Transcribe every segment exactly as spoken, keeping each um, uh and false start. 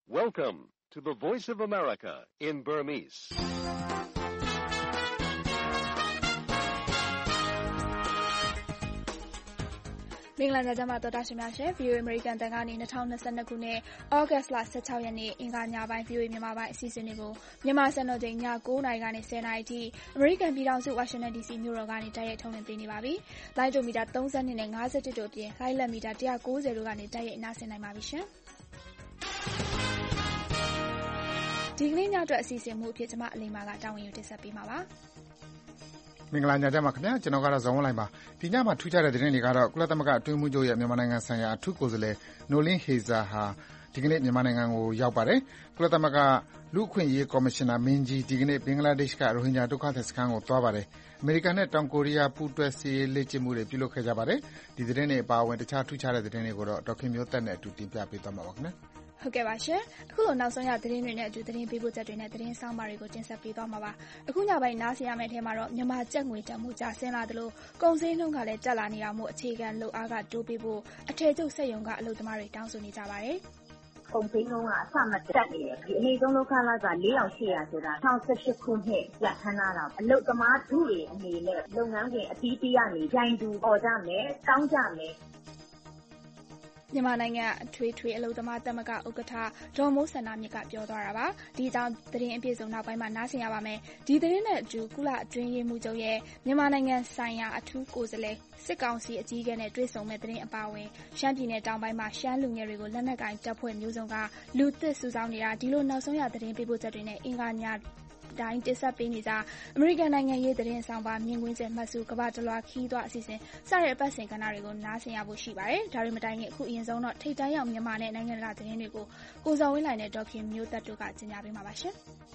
Welcome to the Voice of America in Burmese. ။မင်္ဂလာညချမ်းပါတော်တာရှင်များရှင် ဗီအိုအေ American တန်ကနေ၂၀၂၂ခုနှစ်ဩဂတ်စ်လ၁၆ရက်နေ့အင်္ဂါညပိုင်း ဗီအိုအေ မြန်မာပိုင်းအစီအစဉ်တွေကိုမြန်မာစံတော်ချိန်ည၉နာရီကနေ၁၀နာရီအထိ American ပြည်ထောင်စု Washington ဒီစီ မြို့တော်ကနေတိုက်ရိုက်ထုတ်လွှင့်ပေးနေပါပြီ။လိုင်းဒိုမီတာ၃၂နဲ့၅၁တို့အပြင်လိုင်းလက်မီတာ၁၉၀တို့ကနေတိုက်ရိုက်နားဆင်နိုင်ပါပြီရှင်။ဒီကနေ့ညအတွက်အစီအစဉ်မှုအဖြစ်ကျွန်မအလိမ္မာကတာဝန်ယူတင်ဆက်ပေးမှာပါ။မင်္ဂလာညချမ်းပါခင်ဗျာကျွန်တော်ကတော့ဇော်ဝင်းလိုက်ပါဒီညမှာထူးခြားတဲ့သတင်းတွေကတော့ကုလသမဂ္ဂအတွင်းမှုချုပ်ရဲ့မြန်မာနိုင်ငံဆိုင်ရာအထူးကိုယ်စားလှယ်နိုလင်းဟေဇာဟာဒီကနေ့မြန်မာနိုင်ငံကိုရောက်ပါတယ်ကုလသမဂ္ဂလူ့အခွင့်အရေးကော်မရှင်နာမင်းကြီးဒီကနေ့ဘင်္ဂလားဒေ့ရှ်ကရိုဟင်ဂျာဒုက္ခသည်စခန်းကိုသွားပါတယ်အမေရိကန်နဲ့တောင်ကိုရီးယားပူးတွဲစစ်ရေးလေ့ကျင့်မှုတွေပြုလုပ်ခဲ့ကြပါတယ်ဒီသတင်းတွေအပါအဝင်တခြားထူးခြားတဲ့သတင်းတွေကိုတော့ဒေါက်ခင်မျိုးသက်နဲ့အတူတင်ပြပေးသွားမှာပါခင်ဗျာဟုတ်ကဲ့ပါရှင်အခုလိုနောက်ဆုံးရသတင်းတွေနဲ့အတူသတင်းပေးပို့ချက်တွေနဲ့သတင်းဆောင်ပါတွေကိုတင်ဆက်ပေးသွားမှာပါအခုညပိုင်းနားဆင်ရမယ့်အထဲမှာတော့မြန်မာကျပ်ငွေတန်ဖိုးကျဆင်းလာသလိုကုန်စည်နှုန်းကလည်းတက်လာနေတာမို့အခြေခံလုပ်အားကတိုးပေးဖို့အထည်ချုပ်စက်ရုံကအလုပ်သမားတွေတောင်းဆိုနေကြပါတယ်ကုန်စည်နှုန်းကအဆမတက်နေတယ်ဒီအနည်းဆုံးလောက်ခန်းလောက်က၄ထောင်၈ရာဆိုတာ၂၀၁၈ခုနှစ်လက်ထမ်းလာတာအလုပ်သမားထုတွေအနေနဲ့လုပ်ငန်းခွင်အသီးသီးကနေဂျိုင်းတူអော်ကြမယ်တောင်းကြမယ်မြန်မာနိုင်ငံအထွေထွေအလုပ်သမားသမဂ္ဂဥက္ကဋ္ဌဒေါ်မိုးစန္ဒမြင့်ကပြောသွားတာပါဒီအကြောင်းသတင်းအပြည့်စုံနောက်ပိုင်းမှာနားဆင်ရပါမယ်ဒီသတင်းနဲ့အတူကုလအတွင်းရေးမှူးချုပ်ရဲ့မြန်မာနိုင်ငံဆိုင်ရာအထူးကိုယ်စားလှယ်စစ်ကောင်စီအကြီးအကဲနဲ့တွေ့ဆုံမဲ့သတင်းအပါအဝင်ရှမ်းပြည်နယ်တောင်ပိုင်းမှာရှမ်းလူငယ်တွေကိုလက်နက်ကင်တပ်ဖွဲ့မျိုးစုံကလူသစ်စုဆောင်းနေတာဒီလိုနောက်ဆုံးရသတင်းပေးပို့ချက်တွေနဲ့အင်္ဂါညတိုင်းတင်ဆက်ပေးနေကြအမေရိကန်နိုင်ငံရေးသတင်းဆောင်ပါမြင်ကွင်းချက်မှတ်စုကမ္ဘာတလွှာခီးသွွားအစီအစဉ်စတဲ့အပတ်စဉ်ကဏ္ဍတွေကိုနားဆင်ရဖို့ရှိပါတယ်ဒါတွေမတိုင်ခင်အခုအရင်ဆုံးတော့ထိတ်တန့်ရောက်မြန်မာနဲ့နိုင်ငံတကာသတင်းတွေကိုကိုစော်ဝင်းလိုင်နဲ့ဒေါက်ခင်မျိုးသက်တို့ကကြီးညာပေးမှာပါရှင်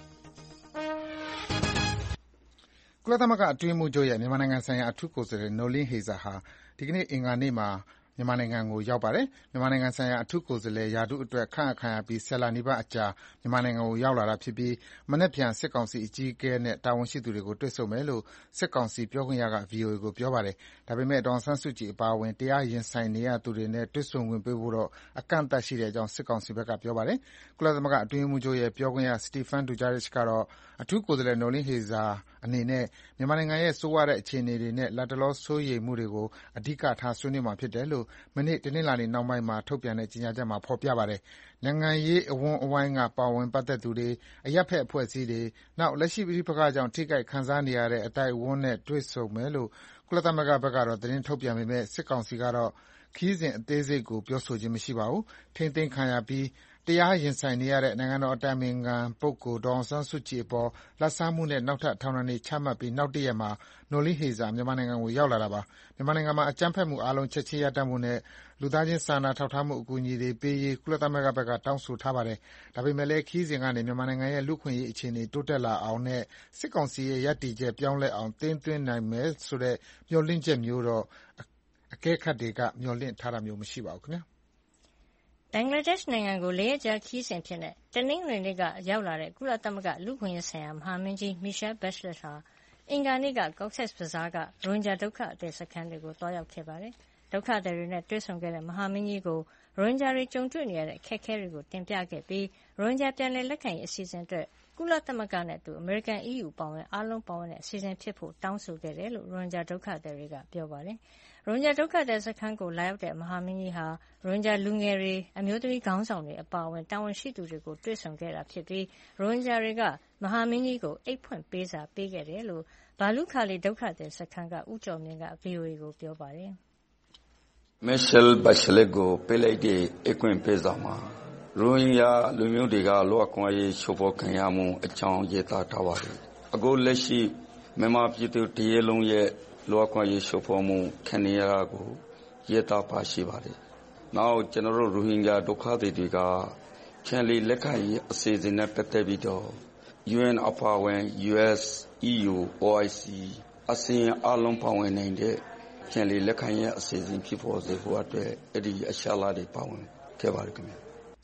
ကုလသမဂ္ဂအတွင်းမှုချုပ်ရဲ့မြန်မာနိုင်ငံဆိုင်ရာအထူးကိုယ်စားလှယ်နိုလင်းဟေဇာဟာဒီကနေ့အင်္ဂါနေ့မှာမြန်မာနိုင်ငံကိုရောက်ပါတယ်မြန်မာနိုင်ငံဆိုင်ရာအထူးကိုယ်စားလှယ်ရာထူးအတွက်ခန့်အပ်ခံရပြီးဆယ်လနီးပါးအကြာမြန်မာနိုင်ငံကိုရောက်လာတာဖြစ်ပြီးမနေ့ပြန်စစ်ကောင်စီအကြီးအကဲနဲ့တာဝန်ရှိသူတွေကိုတွေ့ဆုံမယ်လို့စစ်ကောင်စီပြောခွင့်ရက ဗွီအိုအေ ကိုပြောပါတယ်ဒါပေမဲ့ဒေါ်ဆန်းစုကြည်အပါအဝင်တရားရင်ဆိုင်နေရသူတွေနဲ့တွေ့ဆုံခွင့်ပေးဖို့တော့အကန့်အသတ်ရှိတဲ့အကြောင်းစစ်ကောင်စီဘက်ကပြောပါတယ်ကုလသမဂ္ဂအတွင်းမှုချုပ်ရဲ့ပြောခွင့်ရစတီဖန်ဒူဂျာရစ်ကတော့အထူးကိုယ်စားလှယ်နိုလင်းဟေဇာအနေနဲ့မြန်မာနိုင်ငံရဲ့ဆိုးဝါးတဲ့အခြေအနေတွေနဲ့လတ်တလောစိုးရိမ်မှုတွေကိုအဓိကထားဆွေးနွေးမှာဖြစ်တယ်လို့မနေ့တနင်္လာနေ့နောက်ပိုင်းမှာထုတ်ပြန်တဲ့ကြေညာချက်မှာဖော်ပြပါတယ်။နိုင်ငံရေးအဝန်းအဝိုင်းကပါဝင်ပတ်သက်သူတွေအရပ်ဖက်အဖွဲ့အစည်းတွေနောက်လက်ရှိပဋိပက္ခကြောင့်ထိခိုက်ခံစားနေရတဲ့အတိုက်အဝန်းနဲ့တွေ့ဆုံမယ်လို့ကုလသမဂ္ဂဘက်ကတော့သတင်းထုတ်ပြန်ပေမဲ့စစ်ကောင်စီကတော့ခီးစဉ်အသေးစိတ်ကိုပြောဆိုခြင်းမရှိပါဘူး။ထိမ့်သိမ်းခံရပြီးတရားရင်ဆိုင်နေရတဲ့နိုင်ငံတော်အတိုင်ပင်ခံပုဂ္ဂိုလ်ဒေါ်အောင်ဆန်းစုကြည်အပေါ်လာဘ်စားမှုနဲ့နောက်ထပ်ထောင်ဒဏ်တွေချမှတ်ပြီးနောက်တရက်မှာနိုလင်းဟေဇာမြန်မာနိုင်ငံကိုရောက်လာတာပါမြန်မာနိုင်ငံမှာအကြမ်းဖက်မှုအလုံးချက်ချင်းရပ်တန့်မှုနဲ့လူသားချင်းစာနာထောက်ထားမှုအကူအညီတွေပေးရေးကုလသမဂ္ဂဘက်ကတောင်းဆိုထားပါတယ်ဒါပေမဲ့လည်းခီးစဉ်ကနေမြန်မာနိုင်ငံရဲ့လူ့ခွင့်ရေးအခြေအနေတိုးတက်လာအောင်နဲ့စစ်ကောင်စီရဲ့ရပ်တည်ချက်ပြောင်းလဲအောင်တင်းသွင်းနိုင်မယ်ဆိုတဲ့မျှော်လင့်ချက်မျိုးတော့အကဲခတ်တွေကမျှော်လင့်ထားတာမျိုးမရှိပါဘူးခင်ဗျာဘင်္ဂလားဒေ့ရှ်နိုင်ငံကိုလေးရက်ကြာခီးစဉ်ဖြစ်တဲ့တနင်္ဂနွေနေ့ကရောက်လာတဲ့ကုလသမဂ္ဂလူ့ခွင့်ရေးဆိုင်ရာမဟာမင်းကြီးမီရှယ်ဘက်လက်ဟာအင်္ဂါနေ့ကကော့ဆက်ဘဇားကရိုဟင်ဂျာဒုက္ခသည်စခန်းတွေကိုတွားရောက်ခဲ့ပါတယ်။ဒုက္ခသည်တွေနဲ့တွေ့ဆုံခဲ့တဲ့မဟာမင်းကြီးကိုရိုဟင်ဂျာတွေကြုံတွေ့နေရတဲ့အခက်အခဲတွေကိုတင်ပြခဲ့ပြီးရိုဟင်ဂျာပြန်လည်လက်ခံရေးအစီအစဉ်အတွက်ကုလသမဂ္ဂနဲ့အတူအမေရိကန် အီးယူ ပါဝင်အားလုံးပါဝင်တဲ့အစီအစဉ်ဖြစ်ဖို့တောင်းဆိုခဲ့တယ်လို့ရိုဟင်ဂျာဒုက္ခသည်တွေကပြောပါတယ်။ရိုဟင်ဂျာဒုက္ခသည်စခန်းကိုလာရောက်တဲ့မဟာမင်းကြီးဟာရိုဟင်ဂျာလူငယ်တွေအမျိုးသမီးခေါင်းဆောင်တွေအပါအဝင်တာဝန်ရှိသူတွေကိုတွေ့ဆုံခဲ့တာဖြစ်ပြီးရိုဟင်ဂျာတွေကမဟာမင်းကြီးကိုအိတ်ဖွင့်ပေးစာပေးခဲ့တယ်လို့ဘာလူခါလီဒုက္ခသည်စခန်းကဦးကျော်မြင့်က ဗွီအိုအေ ကိုပြောပါတယ်။ Michelle Bachelet ကိုပေးလိုက်တဲ့အိတ်ဖွင့်ပေးစာမှာရိုဟင်ဂျာလူမျိုးတွေကလောကကွန်ရေးချိုးဖောက်ခံရမှုအကြောင်းရေးသားထားပါတယ်။အခုလက်ရှိမြန်မာပြည်သူတရေလုံးရဲ့လောကကွန်ရေးချိုးဖောက်မှုခံရတာကိုရေးသားပါရှိပါတယ်။နောက်ကျွန်တော်တို့ရိုဟင်ဂျာဒုက္ခသည်တွေကပြန်လည်လက်ခံရေးအစီအစဉ်နဲ့ပတ်သက်ပြီးတော့ ယူအန် အပါအဝင် ယူအက်စ် အီးယူ အို အိုင် စီ အစီရင်အလုံးပါဝင်နိုင်တဲ့ပြန်လည်လက်ခံရေးအစီအစဉ်ဖြစ်ပေါ်စေဖို့အတွက်အဲ့ဒီအရှာလာတွေပါဝင်ခဲ့ပါတယ်ခင်ဗျာ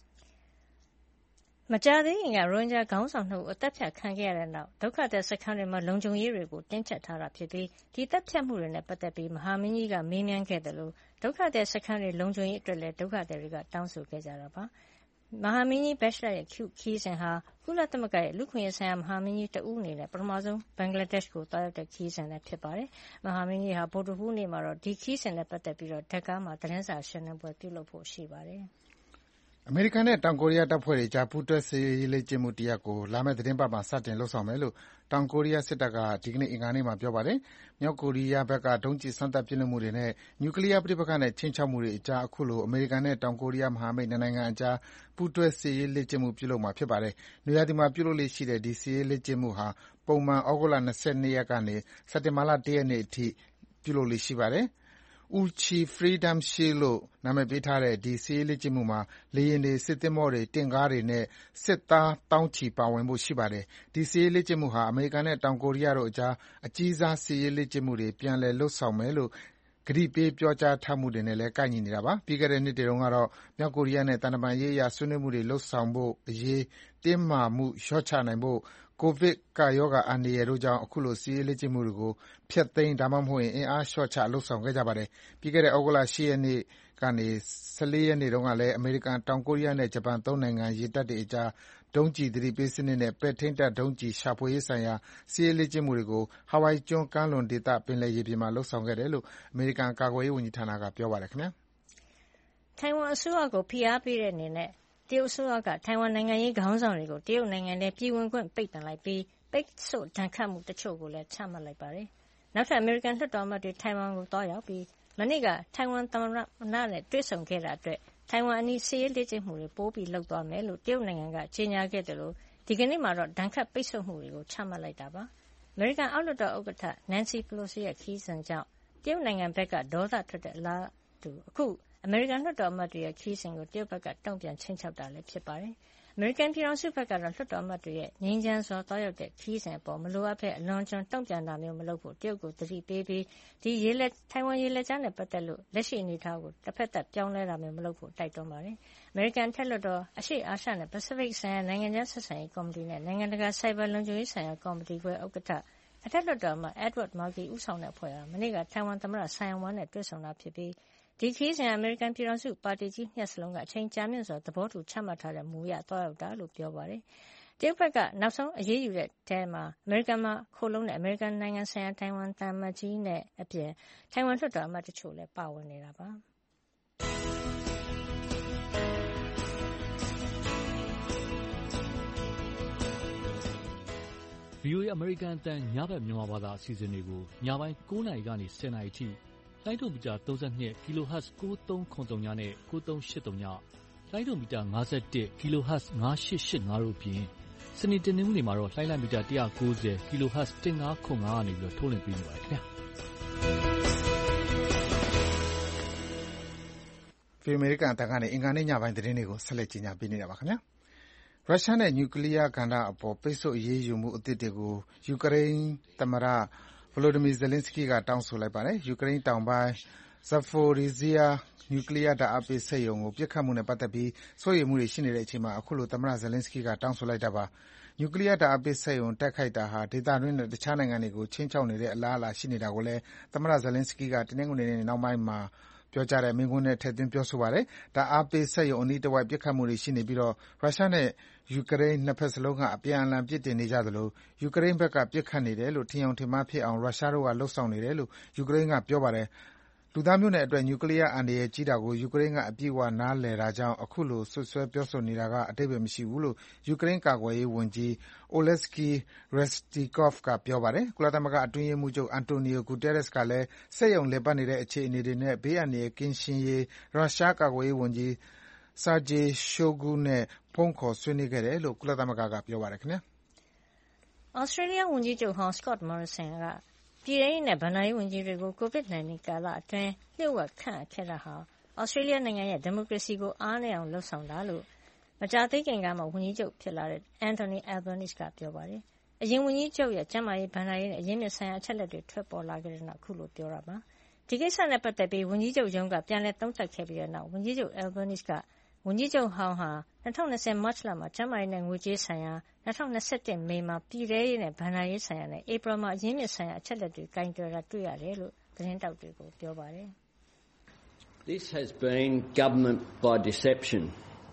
မကြာသေးခင်ကရိုဟင်ဂျာခေါင်းဆောင်နှစ်ဦးအသက်ဖြတ်ခံခဲ့ရတဲ့နောက်ဒုက္ခသည်စခန်းတွေမှာလုံခြုံရေးတွေကိုတင်းကျပ်ထားတာဖြစ်ပြီးဒီတပ်ဖြတ်မှုတွေနဲ့ပတ်သက်ပြီးမဟာမင်းကြီးကမေးမြန်းခဲ့တယ်လို့ဒုက္ခသည်စခန်းတွေလုံခြုံရေးအတွက်လည်းဒုက္ခသည်တွေကတောင်းဆိုခဲ့ကြတာပါ။မဟာမင်းကြီး Bachelet ရဲ့ခရီးစဉ်ဟာကုလသမဂ္ဂရဲ့လူ့အခွင့်အရေးဆိုင်ရာမဟာမင်းကြီးတဦးအနေနဲ့ပထမဆုံးဘင်္ဂလားဒေ့ရှ်ကိုသွားရောက်တဲ့ခရီးစဉ်လည်းဖြစ်ပါတယ်။မဟာမင်းကြီးဟာဗုဒ္ဓဟူးနေ့မှာတော့ဒီခရီးစဉ်နဲ့ပတ်သက်ပြီးတော့ဒက္ကားမှာသတင်းစာရှင်းလင်းပွဲပြုလုပ်ဖို့ရှိပါတယ်။အမေရိကန်နဲ့တောင်ကိုရီးယားတပ်ဖွဲ့တွေကြားပူးတွဲစစ်ရေးလေ့ကျင့်မှုတရပ်ကိုလာမယ့်သီတင်းပတ်မှာစတင်လုပ်ဆောင်မယ်လို့တောင်ကိုရီးယားစစ်တပ်ကဒီကနေ့အင်္ဂါနေ့မှာပြောပါတယ်။မြောက်ကိုရီးယားဘက်ကဒုံးကျည်စမ်းသပ်ပစ်လွှတ်မှုတွေနဲ့နျူကလီးယားပဋိပက္ခနဲ့ခြိမ်းခြောက်မှုတွေအကြားအခုလိုအမေရိကန်နဲ့တောင်ကိုရီးယားမဟာမိတ်နှစ်နိုင်ငံအကြားပူးတွဲစစ်ရေးလေ့ကျင့်မှုပြုလုပ်မှာဖြစ်ပါတယ်။နွေရာသီမှာပြုလုပ်လေ့ရှိတဲ့ဒီစစ်ရေးလေ့ကျင့်မှုဟာပုံမှန်ဩဂုတ်လ၂၂ရက်ကနေစက်တင်ဘာလ၁ရက်နေ့အထိပြုလုပ်လေ့ရှိပါတယ်။ Uchi Freedom Shield လို့နာမည်ပေးထားတဲ့ဒီစစ်ရေးလေ့ကျင့်မှုမှာလေယာဉ်တွေ၊စစ်သင်္ဘောတွေ၊တင့်ကားတွေနဲ့စစ်သားသောင်းချီပါဝင်ဖို့ရှိပါတယ်။ဒီစစ်ရေးလေ့ကျင့်မှုဟာအမေရိကန်နဲ့တောင်ကိုရီးယားတို့အကြားအကြီးစားစစ်ရေးလေ့ကျင့်မှုတွေပြန်လည်လုပ်ဆောင်မယ်လို့ကတိပေးပြောကြားထားမှုတွေနဲ့လည်းကိုက်ညီနေတာပါ။ပြီးခဲ့တဲ့နှစ်တွေတုန်းကတော့မြောက်ကိုရီးယားနဲ့သံတမန်ရေးအရဆွေးနွေးမှုတွေလုပ်ဆောင်ဖို့အရေးတင်းမာမှုလျော့ချနိုင်ဖို့ကိုဗစ်ကပ်ရောဂါအန္တရာယ်တို့ကြောင့်အခုလိုစစ်ရေးလေ့ကျင့်မှုတွေကိုဖျက်သိမ်းဒါမှမဟုတ်အင်အားလျှော့ချလုပ်ဆောင်ခဲ့ကြပါတယ်။ပြီးခဲ့တဲ့ဩဂုတ်လ၈ရက်နေ့ကနေ၁၄ရက်နေ့တုန်းကလည်းအမေရိကန်၊တောင်ကိုရီးယားနဲ့ဂျပန်သုံးနိုင်ငံရေတပ်တွေအကြားဒုံးကျည်သတိပေးစနစ်နဲ့ပဲ့ထိန်းတပ်ဒုံးကျည်ရှာဖွေရေးဆိုင်ရာစစ်ရေးလေ့ကျင့်မှုတွေကိုဟာဝိုင်ကျွန်းကမ်းလွန်ဒေသပင်လယ်ရေပြင်မှာလုပ်ဆောင်ခဲ့တယ်လို့အမေရိကန်ကာကွယ်ရေးဝန်ကြီးဌာနကပြောပါတယ်။ထိုင်ဝမ်အစိုးရကိုဖိအားပေးတဲ့အနေနဲ့တရုတ်အစိုးရကထိုင်ဝမ်နိုင်ငံရေးခေါင်းဆောင်တွေကိုတရုတ်နိုင်ငံထဲပြည်ဝင်ခွင့်ပိတ်ပင်လိုက်ပြီးပိတ်ဆို့ဒဏ်ခတ်မှုတချို့ကိုလည်းချမှတ်လိုက်ပါတယ်။နောက်ထပ်အမေရိကန်လွှတ်တော်အမတ်တွေထိုင်ဝမ်ကိုသွားရောက်ပြီးမနေ့ကထိုင်ဝမ်သမ္မတနဲ့တွေ့ဆုံခဲ့တာအတွက်ထိုင်ဝမ်အနီးစစ်ရေးလေ့ကျင့်မှုတွေပိုပြီးလုပ်သွားမယ်လို့တရုတ်နိုင်ငံကကြေညာခဲ့သလိုဒီကနေ့မှာတော့ဒဏ်ခတ်ပိတ်ဆို့မှုတွေကိုချမှတ်လိုက်တာပါ။အမေရိကန်အောက်လွှတ်တော်ဥက္ကဋ္ဌ Nancy Pelosi ရဲ့ခရီးစဉ်ကြောင့်တရုတ်နိုင်ငံဘက်ကဒေါသထွက်တဲ့အလားတူအခုအမေရိကန်လွှတ်တော်အမတ်တွေရဲ့ခရီးစဉ်ကိုတရုတ်ဘက်ကတုံ့ပြန်ခြိမ်းခြောက်တာလည်းဖြစ်ပါတယ်။အမေရိကန်ပြည်ထောင်စုဘက်ကတော့လွှတ်တော်အမတ်တွေရဲ့ငြိမ်းချမ်းစွာသွားရောက်တဲ့ခရီးစဉ်အပေါ်မလိုအပ်ဘဲအလွန်အကျွံတုံ့ပြန်တာမျိုးမလုပ်ဖို့တရုတ်ကိုသတိပေးပြီးဒီထိုင်ဝမ်ရေလက်ကြားနဲ့ပတ်သက်လို့လက်ရှိအနေအထားကိုတဖက်သတ်ပြောင်းလဲတာမျိုးမလုပ်ဖို့တိုက်တွန်းပါတယ်။အမေရိကန်အထက်လွှတ်တော်အရှေ့အာရှနဲ့ပစိဖိတ်ဆိုင်ရာနိုင်ငံခြားဆက်ဆံရေးကော်မတီနဲ့နိုင်ငံတကာဆိုင်ဘာလုံခြုံရေးဆိုင်ရာကော်မတီခွဲဥက္ကဋ္ဌအထက်လွှတ်တော်အမတ် Edward Markey ဦးဆောင်တဲ့အဖွဲ့ဟာမနေ့ကထိုင်ဝမ်သမ္မတဆိုင်ယမ်ဝမ်နဲ့တွေ့ဆုံတာဖြစ်ပြီးဒီခရီးစဉ်ဟာအမေရိကန်ပြည်ထောင်စုပါတီကြီးနှစ်ရပ်စလုံးကအချိန်ကြာမြင့်စွာသဘောတူချမှတ်ထားတဲ့မူအရသွားရောက်တာလို့ပြောပါတယ်။တရုတ်ဘက်ကနောက်ဆုံးအရေးယူတဲ့အထဲမှာအမေရိကန်မှာခိုလှုံတဲ့အမေရိကန်နိုင်ငံဆိုင်ရာထိုင်ဝမ်သံအမတ်ကြီးနဲ့အပြင်ထိုင်ဝမ်လွှတ်တော်အမတ်တချို့လည်းပါဝင်နေတာပါ။ VOA အမေရိကန်အသံညဘက်မြန်မာဘာသာအစီအစဉ်တွေကိုညပိုင်း၉နာရီကနေ၁၀နာရီထိလိုင်းဒုံမီတာ၃၂ kHz ၉၃၇၃နဲ့၉၃၈၃လိုင်းဒုံမီတာ၅၁ kHz ၅၈၈၅တို့အပြင်စနေတနင်္ဂနွေမှာတော့လိုင်းလံမီတာ၁၉၀ kHz ၁၅၇၅ကနေပြီးထုတ်လွှင့်ပေးနေပါတယ်ခင်ဗျာ။ ဖေအမေရိကန်အသံကနေအင်္ဂါနေ့ညပိုင်းသတင်းတွေကိုဆက်လက်ကြီးညာပေးနေတာပါခင်ဗျာ။ရုရှားနဲ့နျူကလ িয়ার ကဏ္ဍအပေါ်ပိတ်ဆို့အရေးယူမှုအသစ်တွေကိုယူကရိန်းသမ္မတ Volodymyr Zelenskyy ကတောင်းဆိုလိုက်ပါတယ်။ယူကရိန်းတောင်ပိုင်း Zaporizhzhia နျူကလ িয়ার ဓါတ်အားပေးစက်ရုံကိုပစ်ခတ်မှုနဲ့ပတ်သက်ပြီးစိုးရိမ်မှုတွေရှိနေတဲ့အချိန်မှာအခုလိုသမ္မတ Zelenskyy ကတောင်းဆိုလိုက်တာပါ။နျူကလ িয়ার ဓါတ်အားပေးစက်ရုံတိုက်ခိုက်တာဟာဒေသတွင်းနဲ့တခြားနိုင်ငံတွေကိုခြိမ်းခြောက်နေတဲ့အလားအလာရှိနေတာကိုလည်းသမ္မတ Zelenskyy ကတနင်္ဂနွေနေ့နှောင်းပိုင်းမှာပြောကြားတဲ့မိန့်ခွန်းထဲထည့်သွင်းပြောဆိုပါတယ်။ဓါတ်အားပေးစက်ရုံအနီးတဝိုက်ပစ်ခတ်မှုတွေရှိနေပြီးရုရှားနဲ့ယူကရိန်းနှစ်ဘက်စလုံးကအပြန်အလှန်ပြစ်တင်နေကြသလိုယူကရိန်းဘက်ကပစ်ခတ်နေတယ်လို့ထင်ယောင်ထင်မှားဖြစ်အောင်ရုရှားတို့ကလုပ်ဆောင်နေတယ်လို့ယူကရိန်းကပြောပါတယ်။လူသားမျိုးနွယ်အတွက်နျူကလ িয়ার အန္တရာယ်ကြီးတာကိုယူကရိန်းကအပြည့်အဝနားလည်တာကြောင့်အခုလိုစွပ်စွဲပြောဆိုနေတာကအဓိပ္ပါယ်မရှိဘူးလို့ယူကရိန်းကာကွယ်ရေးဝန်ကြီး Oleksiy Reznikov ကပြောပါတယ်။ကုလသမဂ္ဂအတွင်းရေးမှူးချုပ် Antonio Guterres ကလည်းစက်ရုံလည်ပတ်နေတဲ့အခြေအနေတွေနဲ့ဘေးအန္တရာယ်ကင်းရှင်းရေးရုရှားကာကွယ်ရေးဝန်ကြီး Sergei Shoigu နဲ့ဖုန်းခေါ်ဆွေးနွေးခဲ့တယ်လို့ကုလသမဂ္ဂကပြောပါတယ်ခင်ဗျာ။ Australia ဝန်ကြီးချုပ်ဟောင်း Scott Morrison ကပြည်ထောင်ရေးနဲ့ဗဏ္ဍာရေးဝန်ကြီးတွေကို ကိုဗစ်၁၉ ကာလအတွင်းလျှို့ဝှက်ခန့်အပ်ခဲ့တာဟာ Australia နိုင်ငံရဲ့ဒီမိုကရေစီကိုအားနည်းအောင်လုပ်ဆောင်တာလို့မကြာသေးခင်ကမှဝန်ကြီးချုပ်ဖြစ်လာတဲ့ Anthony Albanese ကပြောပါတယ်။အရင်ဝန်ကြီးချုပ်ရဲ့ကျန်းမာရေးဗဏ္ဍာရေးနဲ့အရင်းမြစ်ဆိုင်ရာအချက်အလက်တွေထွက်ပေါ်လာခဲ့တဲ့နောက်အခုလိုပြောတာပါ။ဒီကိစ္စနဲ့ပတ်သက်ပြီးဝန်ကြီးချုပ်ရုံးကပြန်လည်သုံးသပ်ခဲ့ပြီးတဲ့နောက်ဝန်ကြီးချုပ် Albanese ကဝန်ကြီးချုပ်ဟောင်းဟာ၂၀၂၀မတ်လမှာကျန်းမာရေးနဲ့ငွေကြေးဆိုင်ရာ၂၀၂၁မေမှာပြည်ထဲရေးနဲ့ဘဏ္ဍာရေးဆိုင်ရာနဲ့ဧပြီမှာအရင်းမြစ်ဆိုင်ရာအချက်အလက်တွေကိုင်တွယ်တာတွေ့ရတယ်လို့သတင်းတောက်တွေကိုပြောပါတယ်။ This has been government by deception,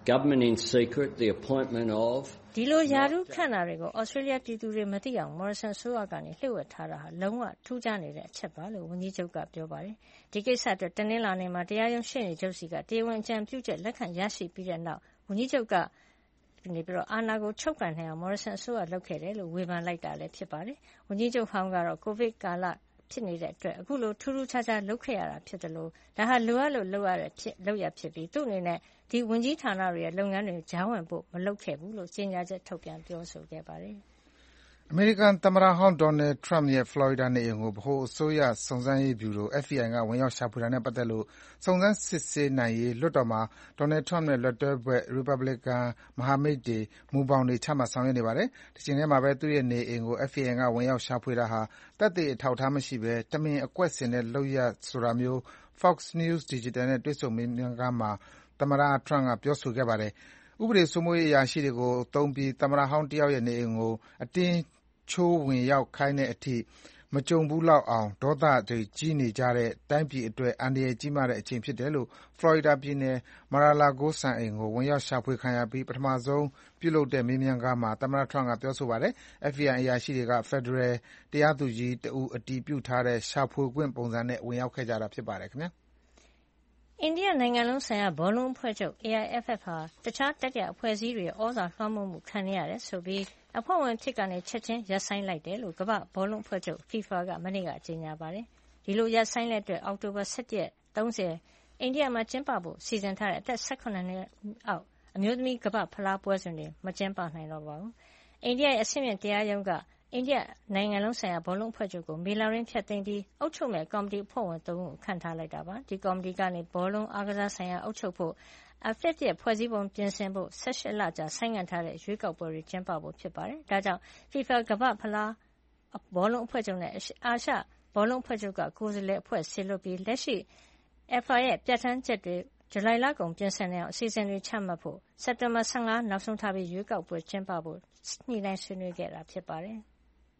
government in secret the appointment of ဒီလိုယာရုခန့်တာတွေကိုဩစတြေးလျပြည်သူတွေမသိအောင်မော်ရဆန်ဆိုးရကနေလှည့်ဝက်ထားတာဟာလုံးဝထူးခြားနေတဲ့အချက်ပါလို့ဝန်ကြီးချုပ်ကပြောပါတယ်။ဒီကိစ္စအတွက်တနင်္လာနေ့မှာတရားရုံးရှေ့နေချုပ်စီကတရားဝင်အကြံပြုချက်လက်ခံရရှိပြီးတဲ့နောက်ဝန်ကြီးချုပ်ကနေပြီးတော့အာဏာကိုချုပ်ကန်နိုင်အောင်မော်ရဆန်ဆိုးရလုပ်ခဲ့တယ်လို့ဝေဖန်လိုက်တာလည်းဖြစ်ပါတယ်။ဝန်ကြီးချုပ်ဟောင်းကတော့ကိုဗစ်ကာလဖြစ်နေတဲ့အတွက်အခုလိုထူးထူးခြားခြားလုပ်ခဲ့ရတာဖြစ်တယ်လို့ဒါဟာလိုအပ်လို့လုပ်ရတဲ့ဖြစ်လုပ်ရဖြစ်ပြီးသူ့အနေနဲ့ဒီဝန်ကြီးဌာနတွေရဲ့လုပ်ငန်းတွေကြားဝင်ဖို့မလုပ်ခဲ့ဘူးလို့ကြေညာချက်ထုတ်ပြန်ပြောဆိုခဲ့ပါတယ်။အမေရိကန်သမ္မတဟောင်း Donald Trump ရဲ့ ဖလော်ရီဒါနေအိမ်ကိုဗဟိုအစိုးရစုံစမ်းရေးဗျူရို F B I ကဝင်ရောက်ရှာဖွေတာနဲ့ပတ်သက်လို့စုံစမ်းစစ်ဆေးနိုင်ရေးလွှတ်တော်မှာ Donald Trump နဲ့လက်တွဲဘက် ရီပတ်ဘလီကန်မဟာမိတ်တွေမူဘောင်တွေချမှတ်ဆောင်ရွက်နေပါတယ်။တချိန်တည်းမှာပဲသူ့ရဲ့နေအိမ်ကို F B I ကဝင်ရောက်ရှာဖွေတာဟာသက်သေအထောက်အထားမရှိဘဲတမင်အကွက်ဆင်တဲ့လုပ်ရပ်ဆိုတာမျိုး Fox News Digital နဲ့တွေ့ဆုံမေးမြန်းခန်းမှာသမ္မတ Trump ကပြောဆိုခဲ့ပါတယ်။ဥပဒေစိုးမိုးရေးအရာရှိတွေကိုသုံးပြီးသမ္မတဟောင်းတယောက်ရဲ့နေအိမ်ကိုအတင်းချိုးဝင်ရောက်ခိုင်းတဲ့အထိမကြုံဘူးလောက်အောင်ဒေါသတွေကြီးနေကြတဲ့တိုင်းပြည်အတွက်အန္တရာယ်ကြီးမားတဲ့အချိန်ဖြစ်တယ်လို့ဖလော်ရီဒါပြည်နယ် Mar-a-Lago စံအိမ်ကိုဝင်ရောက်ရှာဖွေခံရပြီးပထမဆုံးပြုလုပ်တဲ့မေးမြန်းခန်းမှာသမ္မတ Trump ကပြောဆိုပါတယ်။ F B I အရာရှိတွေကဖက်ဒရယ်တရားသူကြီးတဦးအတည်ပြုထားတဲ့ရှာဖွေခွင့်ပုံစံနဲ့ဝင်ရောက်ခဲ့ကြတာဖြစ်ပါတယ်ခင်ဗျာ။အိန္ဒိယနိုင်ငံလုံးဆိုင်ရာဘောလုံးအဖွဲ့ချုပ် A I F F ဟာတခြားတတိယအဖွဲ့အစည်းတွေဩဇာလွှမ်းမိုးမှုခံနေရတယ်ဆိုပြီးအဖွဲ့ဝင်ဖြစ်ကနေချက်ချင်းရပ်ဆိုင်းလိုက်တယ်လို့ကမ္ဘာ့ဘောလုံးအဖွဲ့ချုပ် FIFA ကမနေ့ကကြေညာပါတယ်။ဒီလိုရပ်ဆိုင်းတဲ့အတွက်အောက်တိုဘာ၁၁ရက်၃၀အိန္ဒိယမှာကျင်းပဖို့စီစဉ်ထားတဲ့အသက်၁၇နှစ်အောက်အမျိုးသမီးကမ္ဘာ့ဖလားပွဲစဉ်တွေမကျင်းပနိုင်တော့ပါဘူး။အိန္ဒိယရဲ့အဆင့်မြင့်တရားရုံးကအိန္ဒိယနိုင်ငံလုံးဆိုင်ရာဘောလုံးအဖွဲ့ချုပ်ကိုမေလရင်းဖြတ်သိမ်းပြီးအုပ်ချုပ်မဲ့ကော်မတီအဖွဲ့ဝင်၃ဦးခန့်ထားလိုက်တာပါ။ဒီကော်မတီကနေဘောလုံးအားကစားဆိုင်ရာအုပ်ချုပ်ဖို့အဖက်ရဲ့ဖွဲ့စည်းပုံပြင်ဆင်ဖို့၁၈လကြာဆိုင်းငံ့ထားတဲ့ရွေးကောက်ပွဲတွေကျင်းပဖို့ဖြစ်ပါတယ်။ဒါကြောင့် FIFA ကမ္ဘာ့ဖလားဘောလုံးအဖွဲ့ချုပ်နဲ့အာရှဘောလုံးအဖွဲ့ချုပ်ကကိုယ်စားလှယ်အဖွဲ့ဆေလွတ်ပြီးလက်ရှိ F I ရဲ့ပြဋ္ဌာန်းချက်တွေဇူလိုင်လကုန်ပြင်ဆင်နိုင်အောင်အစီအစဉ်တွေချမှတ်ဖို့စက်တင်ဘာ၁၅နောက်ဆုံးထားပြီးရွေးကောက်ပွဲကျင်းပဖို့ညှိနှိုင်းဆွေးနွေးခဲ့တာဖြစ်ပါတယ်။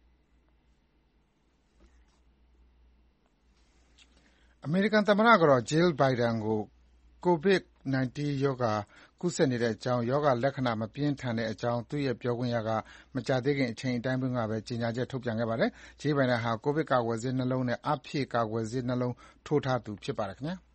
အမေရိကန်သမ္မတကတော့ Jill Biden ကို ကိုဗစ်၁၉ ရောဂါကူးစက်နေတဲ့အကြောင်းရောဂါလက္ခဏာမပြင်းထန်တဲ့အကြောင်းသူ့ရဲ့ပြောခွင့်ရကမကြာသေးခင်အချိန်အတိုင်းကပဲကြေညာချက်ထုတ်ပြန်ခဲ့ပါတယ်။ Jill Biden ဟာကိုဗစ်ကာကွယ်ဆေးနှစ်လုံးနဲ့အဖြည့်ကာကွယ်ဆေးနှစ်လုံးထိုးထားသူဖြစ်ပါတယ်ခင်ဗျာ။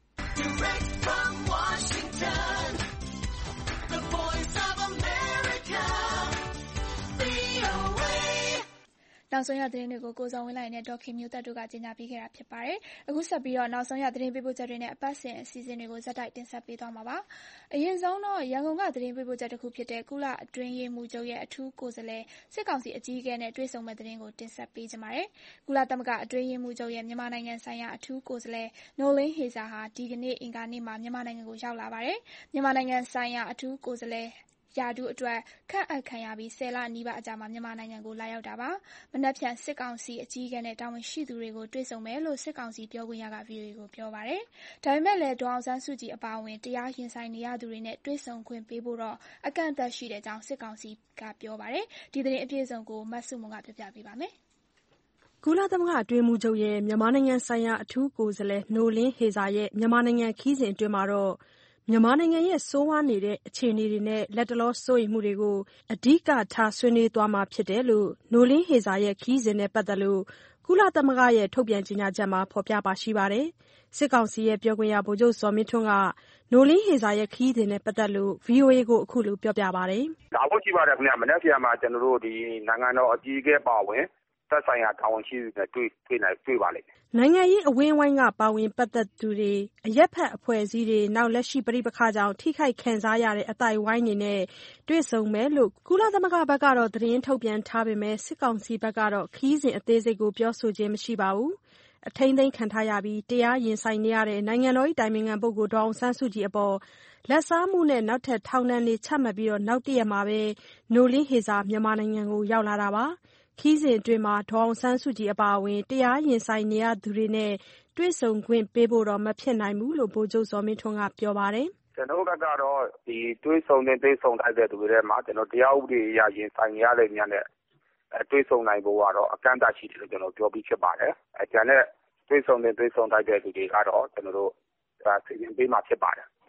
။နောက်ဆုံးရသတင်းတွေကိုကိုဇော်ဝင်းလှိုင်နဲ့ဒေါ်ခင်မျိုးသက်တို့ကကြီးညာပေးခဲ့တာဖြစ်ပါတယ်။အခုဆက်ပြီးတော့နောက်ဆုံးရသတင်းပေးပို့ချက်တွေနဲ့အပတ်စဉ်အစီအစဉ်တွေကိုဇက်တိုက်တင်ဆက်ပေးသွားမှာပါ။အရင်ဆုံးတော့ရန်ကုန်ကသတင်းပေးပို့ချက်တစ်ခုဖြစ်တဲ့ကုလအတွင်းရေးမှူးချုပ်ရဲ့အထူးကိုယ်စားလှယ်စစ်ကောင်စီအကြီးအကဲနဲ့တွေ့ဆုံမဲ့သတင်းကိုတင်ဆက်ပေးကြပါမယ်။ကုလသမဂ္ဂအတွင်းရေးမှူးချုပ်ရဲ့မြန်မာနိုင်ငံဆိုင်ရာအထူးကိုယ်စားလှယ်နိုလင်းဟေဇာဟာဒီကနေ့အင်္ဂါနေ့မှာမြန်မာနိုင်ငံကိုရောက်လာပါတယ်။မြန်မာနိုင်ငံဆိုင်ရာအထူးကိုယ်စားလှယ်ရာထူးအတွက်ခန့်အပ်ခံရပြီး၁၀လနီးပါးအကြာမှာမြန်မာနိုင်ငံကိုလာရောက်တာပါ။မနက်ဖြန်စစ်ကောင်စီအကြီးအကဲနဲ့တာဝန်ရှိသူတွေကိုတွေ့ဆုံမယ်လို့စစ်ကောင်စီပြောခွင့်ရက ဗွီအိုအေကိုပြောပါတယ်။ဒါပေမဲ့လည်းဒေါ်အောင်ဆန်းစုကြည်အပါအဝင်တရားရင်ဆိုင်နေရသူတွေနဲ့တွေ့ဆုံခွင့်ပေးဖို့တော့အကန့်အသတ်ရှိတဲ့အကြောင်းစစ်ကောင်စီကပြောပါတယ်။ဒီသတင်းအပြည့်အစုံကိုမဆုမွန်ကပြောပြပေးပါမယ်။ကုလသမဂ္ဂအတွင်းရေးမှူးချုပ်ရဲ့မြန်မာနိုင်ငံဆိုင်ရာအထူးကိုယ်စားလှယ်နိုလင်းဟေဇာရဲ့မြန်မာနိုင်ငံခရီးစဉ်အတွင်းမှာတော့မြန်မာနိုင်ငံရဲ့ဆိုးဝါးနေတဲ့အခြေအနေတွေနဲ့လတ်တလောစိုးရိမ်မှုတွေကိုအဓိကထားဆွေးနွေးသွားမှာဖြစ်တယ်လို့နိုလင်းဟေဇာရဲ့ခရီးစဉ်နဲ့ပတ်သက်လို့ကုလသမဂ္ဂရဲ့ထုတ်ပြန်ကြေညာချက်မှာဖော်ပြပါရှိပါတယ်။စစ်ကောင်စီရဲ့ပြောခွင့်ရဗိုလ်ချုပ်ဇော်မင်းထွန်းကနိုလင်းဟေဇာရဲ့ခရီးစဉ်နဲ့ပတ်သက်လို့ ဗွီအိုအေကိုအခုလိုပြောပြပါတယ်။ဒါဖို့ရှိပါတယ်ခင်ဗျာမနေ့ကမှာကျွန်တော်တို့ဒီနိုင်ငံတော်အကြီးအကဲပါဝင်သက်ဆိုင်ရာတာဝန်ရှိသူတွေတွေ့တွေ့နိုင်တွေ့ပါလိမ့်မယ်။နိုင်ငံရေးအဝင်းအဝိုင်းကပါဝင်ပတ်သက်သူတွေအရက်ဖက်အဖွဲ့အစည်းတွေနောက်လက်ရှိပဋိပက္ခကြောင့်ထိခိုက်ခံစားရတဲ့အသိုက်အဝိုင်းတွေနဲ့တွေ့ဆုံမယ်လို့ကုလသမဂ္ဂဘက်ကတော့သတင်းထုတ်ပြန်ထားပေမဲ့စစ်ကောင်စီဘက်ကတော့ခရီးစဉ်အသေးစိတ်ကိုပြောဆိုခြင်းမရှိပါဘူး။အထိန်းသိမ်းခံထားရပြီးတရားရင်ဆိုင်နေရတဲ့နိုင်ငံတော်၏တိုင်ပင်ခံပုဂ္ဂိုလ်ဒေါ်အောင်ဆန်းစုကြည်အပေါ်လက်စားမှုနဲ့နောက်ထပ်ထောင်ဒဏ်တွေချမှတ်ပြီးနောက်တရက်မှာပဲနိုလင်းဟေဇာမြန်မာနိုင်ငံကိုရောက်လာတာပါ။ခီးစဉ်အတွင်းမှာဒေါ်အောင်ဆန်းစုကြည်အပါအဝင်တရားရင်ဆိုင်နေရသူတွေနဲ့တွေ့ဆုံခွင့်ပေးဖို့တော့မဖြစ်နိုင်ဘူးလို့ဗိုလ်ချုပ်ဇော်မင်းထွန်းကပြောပါတယ်။ကျွန်တော်ကတော့ဒီတွေ့ဆုံတဲ့တွေ့ဆုံတိုက်တဲ့သူတွေမှာကျွန်တော်တရားဥပဒေအရရင်ဆိုင်ရတဲ့ညနဲ့တွေ့ဆုံနိုင်ဖို့ကတော့အကန့်အသတ်ရှိတယ်လို့ကျွန်တော်ပြောပြီးဖြစ်ပါတယ်။အဲကျန်တဲ့တွေ့ဆုံတဲ့တွေ့ဆုံတိုက်တဲ့သူတွေကတော့ကျွန်တော်တို့ဒါစီစဉ်ပေးမှာဖြစ်ပါတယ်။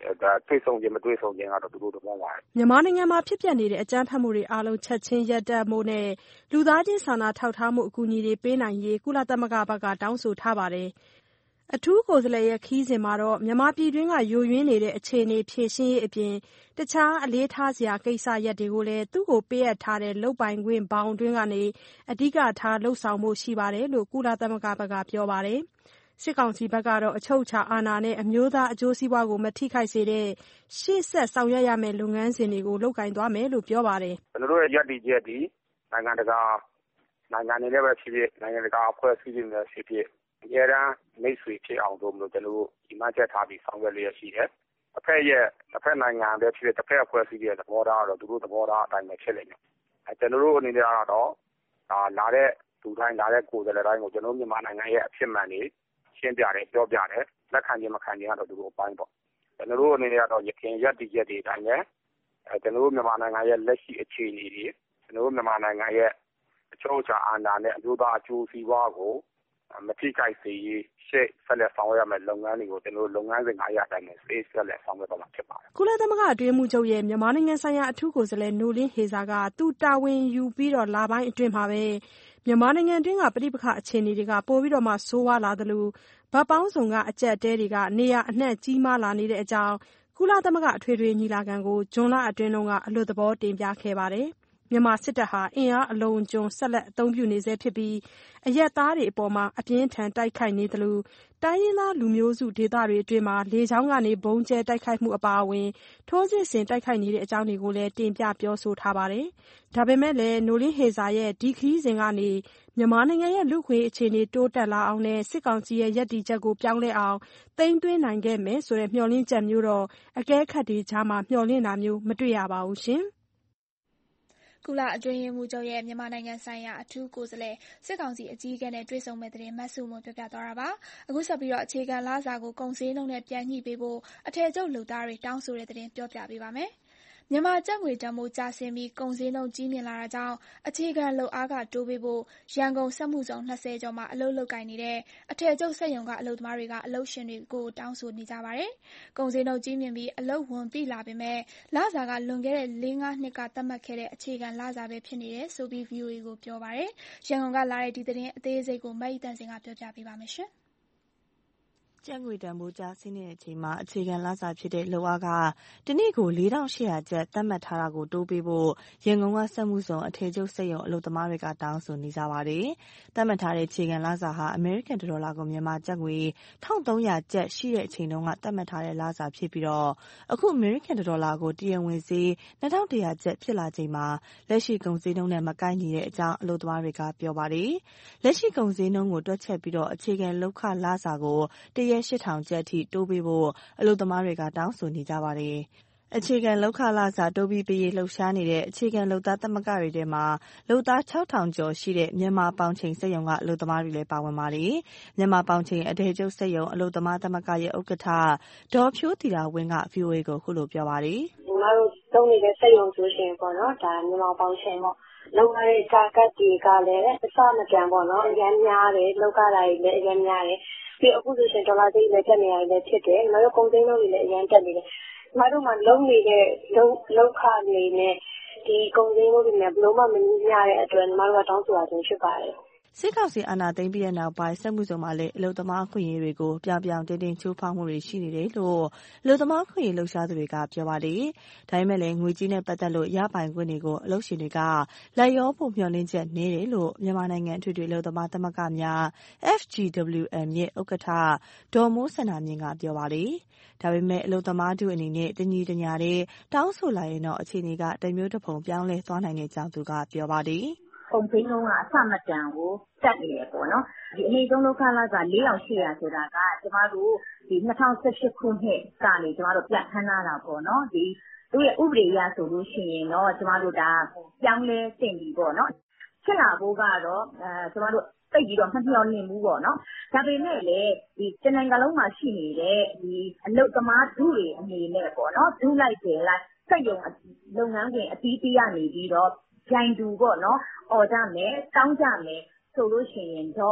တွေ့ဆုံခြင်းမတွေ့ဆုံခြင်းကတော့သူတို့သဘောပါတယ်။မြန်မာနိုင်ငံမှာဖြစ်ပျက်နေတဲ့အကြမ်းဖက်မှုတွေအားလုံးချက်ချင်းရပ်တန့်ဖို့နဲ့လူသားချင်းစာနာထောက်ထားမှုအကူအညီတွေပေးနိုင်ရေးကုလသမဂ္ဂဘက်ကတောင်းဆိုထားပါတယ်။အထူးကိုယ်စားလှယ်ရဲ့ခရီးစဉ်မှာတော့မြန်မာပြည်တွင်းကယိုယွင်းနေတဲ့အခြေအနေဖြေရှင်းရေးအပြင်တခြားအလေးထားစရာကိစ္စရပ်တွေကိုလည်းသူ့ကိုပေးအပ်ထားတဲ့လုပ်ပိုင်ခွင့်ဘောင်အတွင်းကနေအဓိကထားလှုပ်ဆောင်မှုရှိပါတယ်လို့ကုလသမဂ္ဂဘက်ကပြောပါတယ်။စစ်ကောင်စီဘက်ကတော့အချုပ်အခြာအာဏာနဲ့အမျိုးသားအကျိုးစီးပွားကိုမထိခိုက်စေတဲ့ရှေ့ဆက်ဆောင်ရွက်ရမယ့်လုပ်ငန်းစဉ်တွေကိုလုပ်ကိုင်သွားမယ်လို့ပြောပါတယ်။ကျွန်တော်တို့ရဲ့ရည်တည်ချက်ဒီနိုင်ငံတကာနိုင်ငံတွေလည်းပဲဖြစ်ဖြစ်နိုင်ငံတကာအဖွဲ့အစည်းတွေလည်းဖြစ်ဖြစ်အများအားမိတ်ဆွေဖြစ်အောင်တို့မလို့ကျွန်တော်တို့ဒီမှချက်ထားပြီးဆောင်ရွက်လျက်ရှိတယ်။အဖက်ရဲ့တစ်ဖက်နိုင်ငံတွေဖြစ်ဖြစ်တစ်ဖက်အဖွဲ့အစည်းတွေရဲ့သဘောထားတော့သူတို့သဘောထားအတိုင်းပဲဖြစ်လိမ့်မယ်။အဲကျွန်တော်တို့အနေနဲ့ကတော့ဒါလာတဲ့သူတိုင်းလာတဲ့ကိုယ်စားလှယ်တိုင်းကိုကျွန်တော်မြန်မာနိုင်ငံရဲ့အဖြစ်မှန်တွေရှင်းပြတယ်ပြောပြတယ်လက်ခံခြင်းမခံခြင်းကတော့သူတို့အပိုင်းပေါ့ကျွန်တော်တို့အနေနဲ့ကတော့ရခင်ရက်တည်ရက်တွေအတိုင်းပဲအဲကျွန်တော်တို့မြန်မာနိုင်ငံရဲ့လက်ရှိအခြေအနေတွေကျွန်တော်တို့မြန်မာနိုင်ငံရဲ့အချို့အခြားအာဏာနဲ့အကျိုးသားအကျိုးစီးပွားကိုမထိခိုက်စေရေးရှေ့ဆက်လက်ဆောင်ရွက်ရမယ့်လုပ်ငန်းတွေကိုကျွန်တော်တို့လုပ်ငန်းစဉ်အားရတိုင်းနဲ့စေဆက်လက်ဆောင်ရွက်သွားမှာဖြစ်ပါတယ်ကုလသမဂ္ဂအတွင်းမှုချုပ်ရဲ့မြန်မာနိုင်ငံဆိုင်ရာအထူးကိုယ်စားလှယ်နိုလင်းဟေဇာကသူတာဝန်ယူပြီးတော့လပိုင်းအတွင်းမှာပဲမြန်မာနိုင်ငံတွင်းကပြည်ပခအခြေအနေတွေကပိုပြီးတော့မှဆိုးဝါးလာသလိုဗတ်ပေါင်းစုံကအကြက်တဲတွေကနေရာအနှံ့ကြီးမားလာနေတဲ့အကြောင်းကုလသမဂ္ဂအထွေထွေညီလာခံကိုဂျွန်လအတွင်းကအလွတ်သဘောတင်ပြခဲ့ပါတယ်မြန်မာစစ်တပ်ဟာအင်အားအလုံးအကျွန်းဆက်လက်အသုံးပြုနေဆဲဖြစ်ပြီးအရက်သားတွေအပေါ်မှာအပြင်းထန်တိုက်ခိုက်နေသလိုတိုင်းရင်းသားလူမျိုးစုဒေသတွေအတွင်းမှာလေကြောင်းကနေဘုံကျဲတိုက်ခိုက်မှုအပါအဝင်ထိုးစစ်ဆင်တိုက်ခိုက်နေတဲ့အကြောင်းတွေကိုလည်းတင်ပြပြောဆိုထားပါတယ်။ဒါပေမဲ့လည်းနိုလင်းဟေဇာရဲ့ဒီခရီးစဉ်ကနေမြန်မာနိုင်ငံရဲ့လူ့ခွင့်အခြေအနေတိုးတက်လာအောင်နဲ့စစ်ကောင်စီရဲ့ရည်တည်ချက်ကိုပြောင်းလဲအောင်သိမ်းသွင်းနိုင်ခဲ့မယ်ဆိုတဲ့မျှော်လင့်ချက်မျိုးတော့အကဲခတ်တွေကြားမှာမျှော်လင့်တာမျိုးမတွေ့ရပါဘူးရှင်။ကုလအတွင်းရေးမှူးချုပ်ရဲ့မြန်မာနိုင်ငံဆိုင်ရာအထူးကိုယ်စားလှယ်စစ်ကောင်စီအကြီးအကဲနဲ့တွေ့ဆုံမဲ့တဲ့မတ်စုမွန်ပြပြသွားတာပါအခုဆက်ပြီးတော့အခြေခံလစာကိုကုန်စည်နှုန်းနဲ့ပြန်ညှိပေးဖို့အထည်ချုပ်လုပ်သားတွေတောင်းဆိုတဲ့တဲ့ပြောပြပေးပါမယ်မြန်မာကျပ်ငွေတန်ဖိုးကျဆင်းပြီးကုန်စည်နှုန်းကြီးမြင့်လာတာကြောင့်အခြေခံလုပ်အားကတိုးပေးဖို့ရန်ကုန်စက်မှုဇုံ၂၀ကျော်မှာအလုပ်လုပ်ကိုင်နေတဲ့အထည်ချုပ်စက်ရုံကအလုပ်သမားတွေကအလုပ်ရှင်တွေကိုတောင်းဆိုနေကြပါတယ်။ကုန်စည်နှုန်းကြီးမြင့်ပြီးအလုပ်ဝန်ပိလာပေမဲ့လစာကလွန်ခဲ့တဲ့၄-၅နှစ်ကသတ်မှတ်ခဲ့တဲ့အခြေခံလစာပဲဖြစ်နေတယ်ဆိုပြီး ဗွီအိုအေ ကိုပြောပါတယ်။ရန်ကုန်ကလာတဲ့ဒီသတင်းအသေးစိတ်ကိုမအိတန်စင်ကပြောပြပေးပါမယ်ရှင်။ကျပ်ငွေတန်ဖိုးကျဆင်းတဲ့အချိန်မှာအခြေခံလစာဖြစ်တဲ့လုပ်အားကတနေ့ကို၄ထောင်၈ရာကျပ်သတ်မှတ်ထားတာကိုတိုးပေးဖို့ရန်ကုန်ကစက်မှုဇုံအထည်ချုပ်စက်ရုံအလုပ်သမားတွေကတောင်းဆိုနေကြပါတယ်။သတ်မှတ်ထားတဲ့အခြေခံလစာဟာအမေရိကန်ဒေါ်လာကိုမြန်မာကျပ်ငွေ၁၃၀၀ကျပ်ရှိတဲ့အချိန်တုန်းကသတ်မှတ်ထားတဲ့လစာဖြစ်ပြီးတော့အခုအမေရိကန်ဒေါ်လာကိုတရားဝင်ဈေး၂၁၀၀ကျပ်ဖြစ်လာချိန်မှာလက်ရှိကုန်စည်နှုန်းနဲ့မကိုက်ညီတဲ့အကြောင်းအလုပ်သမားတွေကပြောပါတယ်။လက်ရှိကုန်စည်နှုန်းကိုတွက်ချက်ပြီးတော့အခြေခံလုပ်ခလစာကိုရက်၈ထောင်ကျပ်ထိတိုးပေးဖို့အလုပ်သမားတွေကတောင်းဆိုနေကြပါတယ်။အခြေခံလုပ်ခလစာတိုးပြီးပေးလှုပ်ရှားနေတဲ့အခြေခံလုပ်သားသမဂ္ဂတွေထဲမှာလုပ်သား၆ထောင်ကျော်ရှိတဲ့မြန်မာပေါင်ချိန်စက်ရုံကအလုပ်သမားတွေလည်းပါဝင်ပါတယ်။မြန်မာပေါင်ချိန်အထည်ချုပ်စက်ရုံအလုပ်သမားသမဂ္ဂရဲ့ဥက္ကဋ္ဌဒေါ်ဖြိုးတီတာဝင်းက ဗွီအိုအေ ကိုခုလိုပြောပါတယ်။ညီမတို့သုံးနေတဲ့စက်ရုံဆိုရှင်ပေါ့နော်ဒါမြန်မာပေါင်ချိန်ပေါ့လုပ်ရတဲ့ဂျာကတ်တွေကလည်းအစမပြန်ပေါ့နော်အများများတယ်လုပ်ရတာတွေလည်းအများများတယ်ပြီးအခုဆိုရှင်ဒေါ်လာဈေးလည်းတက်နေရတယ်လည်းဖြစ်တယ်။ငါတို့ကုန်စည်နှုန်းတွေလည်းအများတက်နေတယ်။ငါတို့မှလုံးနေတဲ့လုံးလောက်ခနေနဲ့ဒီကုန်စည်နှုန်းတွေနဲ့ဘယ်လိုမှမညီမျှတဲ့အတွက်ငါတို့ကတောင်းဆိုရခြင်းဖြစ်ပါတယ်။စစ်ကောင်စီအာဏာသိမ်းပြီးတဲ့နောက်ပိုင်းစက်မှုဇုံမှာလည်းအလုပ်သမားအခွင့်အရေးတွေကိုပြောင်ပြောင်တင်းတင်းချိုးဖောက်မှုတွေရှိနေတယ်လို့အလုပ်သမားအခွင့်အရေးလှုပ်ရှားသူတွေကပြောပါတယ်။ဒါပေမဲ့လည်းငွေကြေးနဲ့ပတ်သက်လို့ရပိုင်ခွင့်တွေကိုအလုပ်ရှင်တွေကလိုက်ရောဖို့မျှော်လင့်ချက်နည်းတယ်လို့မြန်မာနိုင်ငံအထွေထွေအလုပ်သမားသမဂ္ဂများ F G W M ရဲ့ဥက္ကဋ္ဌဒေါ်မိုးစန္ဒာမြင့်ကပြောပါတယ်။ဒါပေမဲ့အလုပ်သမားတို့အနေနဲ့တညီတညာတဲ့တောင်းဆိုလာရင်တော့အခြေအနေကတမျိုးတစ်ပုံပြောင်းလဲသွားနိုင်တဲ့အကြောင်းသူကပြောပါတယ်။ကုန်စည်နှုန်းကအဆမတန်ကိုတက်နေတယ်ပေါ့နော်ဒီအနည်းဆုံးလောက်ခလက၄ထောင်၈ရာဆိုတာကကျမတို့ဒီ၂၀၁၈ခုနှစ်ကနေကျမတို့ပြဋ္ဌာန်းလာတာပေါ့နော်ဒီသူ့ရဲ့ဥပဒေအရဆိုလို့ရှိရင်တော့ကျမတို့ဒါပြောင်းလဲတင်ပြီပေါ့နော်ဖြစ်လာဖို့ကတော့အဲကျမတို့သိပြီးတော့မမျှော်လင့်ဘူးပေါ့နော်ဒါပေမဲ့လေဒီတနိုင်ငံလုံးမှာရှိနေတဲ့ဒီအလုပ်သမားထုတွေအနေနဲ့ပေါ့နော်ဒုလိုက်တယ်လိုက်စက်ရုံလုပ်ငန်းရှင်အသီးသီးကနေပြီးတော့ဂျိုင်တူပေါ့နော်အော်ကြမယ်တောင်းကြမယ်ဆိုလို့ရှိရင်တော့ဟ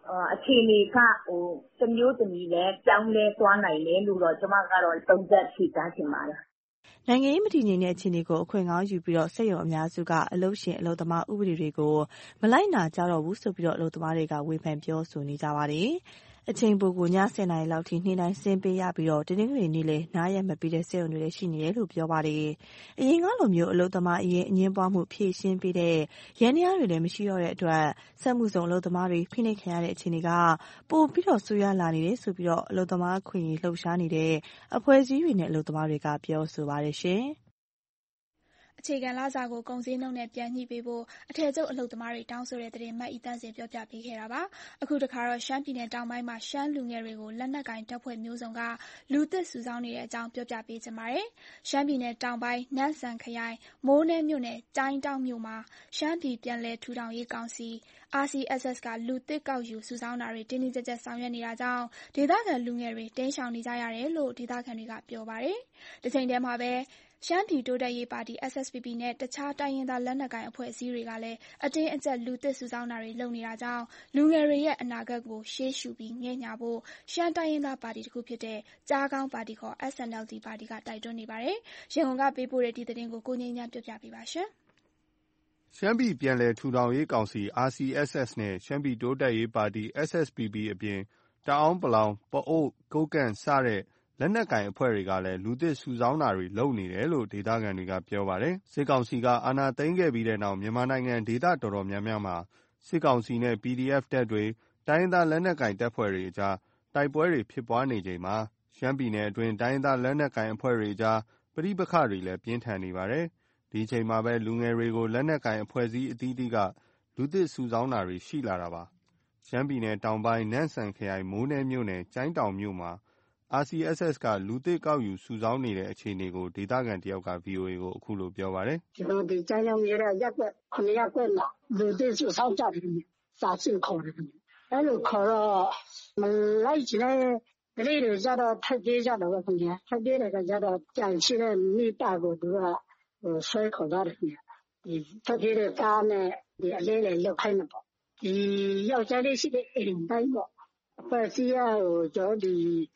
အခြေအနေကဟိုတမျိုးတနည်းလဲပြောင်းလဲသွားနိုင်တယ်လို့တော့ကျွန်မကတော့သုံးသပ်ဖြေကြားချင်ပါတယ်နိုင်ငံရေးမတည်ငြိမ်တဲ့အခြေအနေကိုအခွင့်ကောင်းယူပြီးတော့စက်ရုံအများစုကအလုပ်ရှင်အလုပ်သမားဥပဒေတွေကိုမလိုက်နာကြတော့ဘူးဆိုပြီးတော့အလုပ်သမားတွေကဝေဖန်ပြောဆိုနေကြပါတယ်။အချိန်ပိုကိုညဆယ်နာရီလောက်ထိနှိမ့်တိုင်းဆင်းပေးရပြီးတော့တင်းတင်းတွေနေ့လေနားရက်မပြီးတဲ့စက်ရုံတွေလည်းရှိနေတယ်လို့ပြောပါတယ်။အရင်ကလိုမျိုးအလုပ်သမားအရင်အငင်းပွားမှုဖြည့်ရှင်းပေးတဲ့ရန်တရားတွေလည်းမရှိတော့တဲ့အတွက်စက်မှုစုံအလုပ်သမားတွေဖိနှိပ်ခံရတဲ့အခြေအနေကပိုပြီးတော့ဆူရလာနေတယ်ဆိုပြီးတော့အလုပ်သမားခွင့်ရေးလှုပ်ရှားနေတဲ့အဖွဲ့အစည်းတွေနဲ့အလုပ်သမားတွေကပြောဆိုပါတယ်ရှင်။အခြေခံလစာကိုကုန်စည်နှုန်းနဲ့ပြန်ညှိပေးဖို့အထည်ချုပ်အလုပ်သမားတွေတောင်းဆိုတဲ့တဲ့မတ်ဤတန်းစင်ပြောပြပေးခဲ့တာပါအခုတခါတော့ရှမ်းပြည်နယ်တောင်ပိုင်းမှာရှမ်းလူငယ်တွေကိုလက်နက်ကင်တပ်ဖွဲ့မျိုးစုံကလူသစ်စုဆောင်းနေတဲ့အကြောင်းပြောပြပေးချင်ပါတယ်ရှမ်းပြည်နယ်တောင်ပိုင်းနန့်ဆန်ခရိုင်မိုးနဲမြို့နယ်ကျိုင်းတောင်မြို့မှာရှမ်းပြည်ပြည်လဲထူထောင်ရေးကောင်စီ R C S S ကလူသစ်ကောက်ယူစုဆောင်းတာတွေတင်းတင်းကြပ်ကြပ်ဆောင်ရွက်နေတာကြောင့်ဒေသခံလူငယ်တွေတင်းရှောင်နေကြရတယ်လို့ဒေသခံတွေကပြောပါတယ်တစ်ချိန်တည်းမှာပဲရှမ်းပြည်တိုးတက်ရေးပါတီ S S P P နဲ့တခြားတိုင်းရင်းသားလက်နက်ကိုင်အဖွဲ့အစည်းတွေကလည်းအတင်းအကျပ်လူသစ်စုဆောင်းတာတွေလုပ်နေတာကြောင့်လူငယ်တွေရဲ့အနာဂတ်ကိုရှေ့ရှုပြီးငဲ့ညာဖို့ရှမ်းတိုင်းရင်းသားပါတီတစ်ခုဖြစ်တဲ့ကြားကောင်းပါတီခေါ် S N L D ပါတီကတိုက်တွန်းနေပါတယ်။ရန်ကုန်ကပေးပို့တဲ့ဒီသတင်းကိုကိုငြိမ်းချမ်းပြောပြပေးပါရှင်။ရှမ်းပြည်ပြန်လည်ထူထောင်ရေးကောင်စီ R C S S နဲ့ရှမ်းပြည်တိုးတက်ရေးပါတီ S S P P အပြင်တအောင်းပလောင်ပအို့ကိုကန့်စတဲ့လက်နက်ကိုင်အဖွဲ့တွေကလည်းလူသစ်စုဆောင်းတာတွေလုပ်နေတယ်လို့ဒေသခံတွေကပြောပါတယ်။စစ်ကောင်စီကအာဏာသိမ်းခဲ့ပြီးတဲ့နောက်မြန်မာနိုင်ငံဒေသတော်တော်များများမှာစစ်ကောင်စီနဲ့ P D F တပ်တွေတိုင်းရင်းသားလက်နက်ကိုင်တပ်ဖွဲ့တွေအကြားတိုက်ပွဲတွေဖြစ်ပွားနေချိန်မှာရှမ်းပြည်နယ်အတွင်းတိုင်းရင်းသားလက်နက်ကိုင်အဖွဲ့တွေအကြားပဋိပက္ခတွေလည်းပြင်းထန်နေပါတယ်။ဒီချိန်မှာပဲလူငယ်တွေကိုလက်နက်ကိုင်အဖွဲ့အစည်းအသီးသီးကလူသစ်စုဆောင်းတာတွေရှိလာတာပါ။ရှမ်းပြည်နယ်တောင်ပိုင်းနန့်ဆန်ခရိုင်မိုးနဲမြို့နယ်ကျိုင်းတောင်မြို့မှာR C S S ကလူသစ်ကောက်ယူစုဆောင်းနေတဲ့အခြေအနေကိုဒေသခံတယောက်က V O A ကိုအခုလိုပြောပါတယ်။ကျွန်တော်ဒီကျိုင်းတောင်မြို့ရဲ့ရက်ကွက်ခုနှစ်ရပ်ကွက်မှာလူသစ်စုဆောင်းကြတယ်စာစစ်ခေါ်တယ်။အဲ့လိုခေါ်တော့မလိုက်ချင်တဲ့ကလေးတွေကြတော့ထက်သေးကြတော့ခင်ဗျာ။ထက်သေးတဲ့ကကြတော့ကြံရှိတဲ့မိသားကိုသူကဟိုဆွဲခေါ်ကြတယ်ခင်ဗျာ။ဒီထက်သေးတဲ့ကားနဲ့ဒီအလေးလေးလောက်ခိုင်းမှာပေါ့။ဒီယောက်ျားလေးရှိတဲ့အိမ်တိုင်းပေါ့။အဖွဲ့အစည်းကဟိုကျွန်တော်ဒီ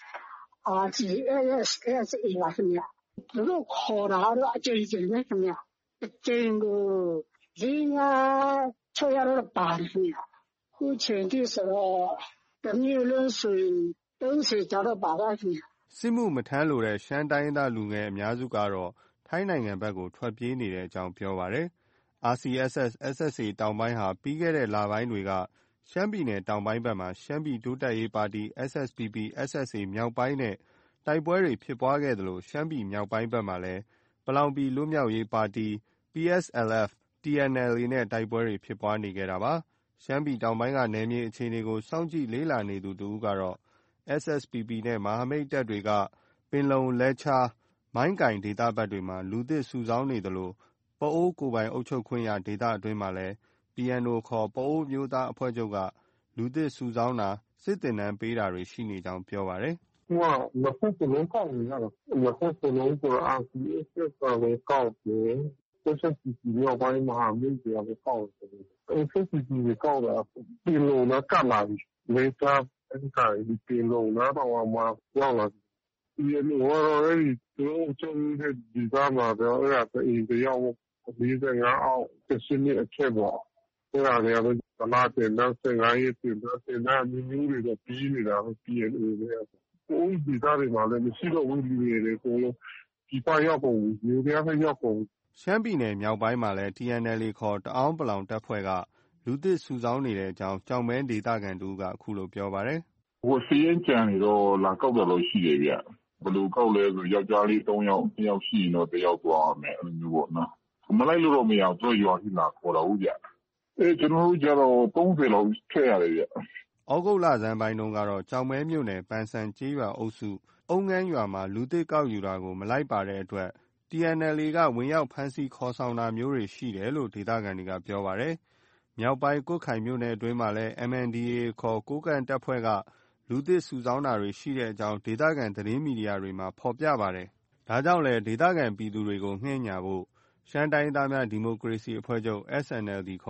R C S S ပါခင်ဗျာသူတို့ခေါ်တာတော့အကျဉ်းချင်းပဲခင်ဗျာအကျဉ်းကိုလေးငါချောရတော့ပါတယ်ခင်ဗျာခုချိန်ထိဆိုတော့တမျိုးလုံးဆိုရင်သုံးဆယ်ကျော်တော့ပါပါခင်ဗျာစစ်မှုမထမ်းလို့တဲ့ရှမ်းတိုင်းသားလူငယ်အများစုကတော့ထိုင်းနိုင်ငံဘက်ကိုထွက်ပြေးနေတဲ့အကြောင်းပြောပါတယ်R C S S S S A တောင်ပိုင်းဟာပြီးခဲ့တဲ့လပိုင်းတွေကရှမ်းပြည်နယ်တောင်ပိုင်းဘက်မှာရှမ်းပြည်တိုးတက်ရေးပါတီ S S P P S S A မြောက်ပိုင်းနဲ့တိုက်ပွဲတွေဖြစ်ပွားခဲ့သလိုရှမ်းပြည်မြောက်ပိုင်းဘက်မှာလည်းပလောင်ပြည်လွတ်မြောက်ရေးပါတီ P S L F T N L A နဲ့တိုက်ပွဲတွေဖြစ်ပွားနေခဲ့တာပါရှမ်းပြည်တောင်ပိုင်းကနယ်မြေအခြေအနေကိုစောင့်ကြည့်လေ့လာနေသူတို့ကတော့ S S P P နဲ့မဟာမိတ်တပ်တွေကပင်လုံလဲချားမိုင်းကင်ဒေသဘက်တွေမှာလူသစ်စုဆောင်းနေသလိုပအိုးကိုပိုင်အုပ်ချုပ်ခွင့်ရဒေသအတွင်းမှာလည်း P N O ခေါ်ပအိုးမျိုးသားအဖွဲ့ချုပ်ကလူသစ်စုဆောင်းတာစစ်တင်တန်းပေးတာတွေရှိနေကြောင်းပြောပါတယ်။哇，那不是能告你那个，那不是能说啊，是是说为告别，就是自己要把你妈没这样的告的，呃，是自己的告的，边路那干嘛的？没他应该的边路那把我妈忘了，边路我那里都种的地方嘛，的，哎呀，这一个要我离这个澳，就是你确保。对啊，你要不那简单，现在也简单，现在你努力的比你的比人那样。我哋家哋話咧，မရှိတော့ဘူးလူတွေလေကိုလို့ဒီပရောက်ကုန်မျိုးပြားဖက်ရောက်ကုန်ရှမ်းပြည်နယ်မြောက်ပိုင်းမှာလည်း T N L A ခေါ်တအောင်းပလောင်တပ်ဖွဲ့ကလူသစ်စုဆောင်းနေတဲ့အကြောင်းကြောင်မဲဒေသခံတူကအခုလိုပြောပါတယ်။ဟိုစီးရင်ကြံနေတော့လာကောက်တယ်လို့ရှိတယ်ဗျ။ဘယ်လိုကောက်လဲဆိုယောက်ျားလေး၃ယောက်၂ယောက်ရှိရင်တော့တယောက်သွားမယ်အဲ့လိုမျိုးပေါ့နော်။မလိုက်လို့တော့မရဘူးသူရွာထိလာခေါ်တော့ဦးဗျ။အဲကျွန်တော်တို့ကြတော့သုံးဆယ်လောက်ထည့်ရတယ်ဗျ။ဩဂုတ်လဆန်းပိုင်းတုန်းကတော့ကြောင်မဲမြို့နယ်ပန်ဆန်ကျေးရွာအုပ်စုအုံငန်းရွာမှာလူသစ်ကောက်ယူတာကိုမလိုက်ပါတဲ့အတွက် T N L A ကဝင်ရောက်ဖမ်းဆီးခေါ်ဆောင်တာမျိုးတွေရှိတယ်လို့ဒေသခံတွေကပြောပါတယ်။မြောက်ပိုင်းကွတ်ခိုင်မြို့နယ်အတွင်းမှာလည်း M N D A ခေါ်ကိုးကန့်တပ်ဖွဲ့ကလူသစ်စုဆောင်းတာတွေရှိတဲ့အကြောင်းဒေသခံသတင်းမီဒီယာတွေမှာဖော်ပြပါတယ်။ဒါကြောင့်လည်းဒေသခံပြည်သူတွေကိုငှဲ့ညာဖို့ရှမ်းတိုင်းသားများဒီမိုကရေစီအဖွဲ့ချုပ် S N L D ခေါ်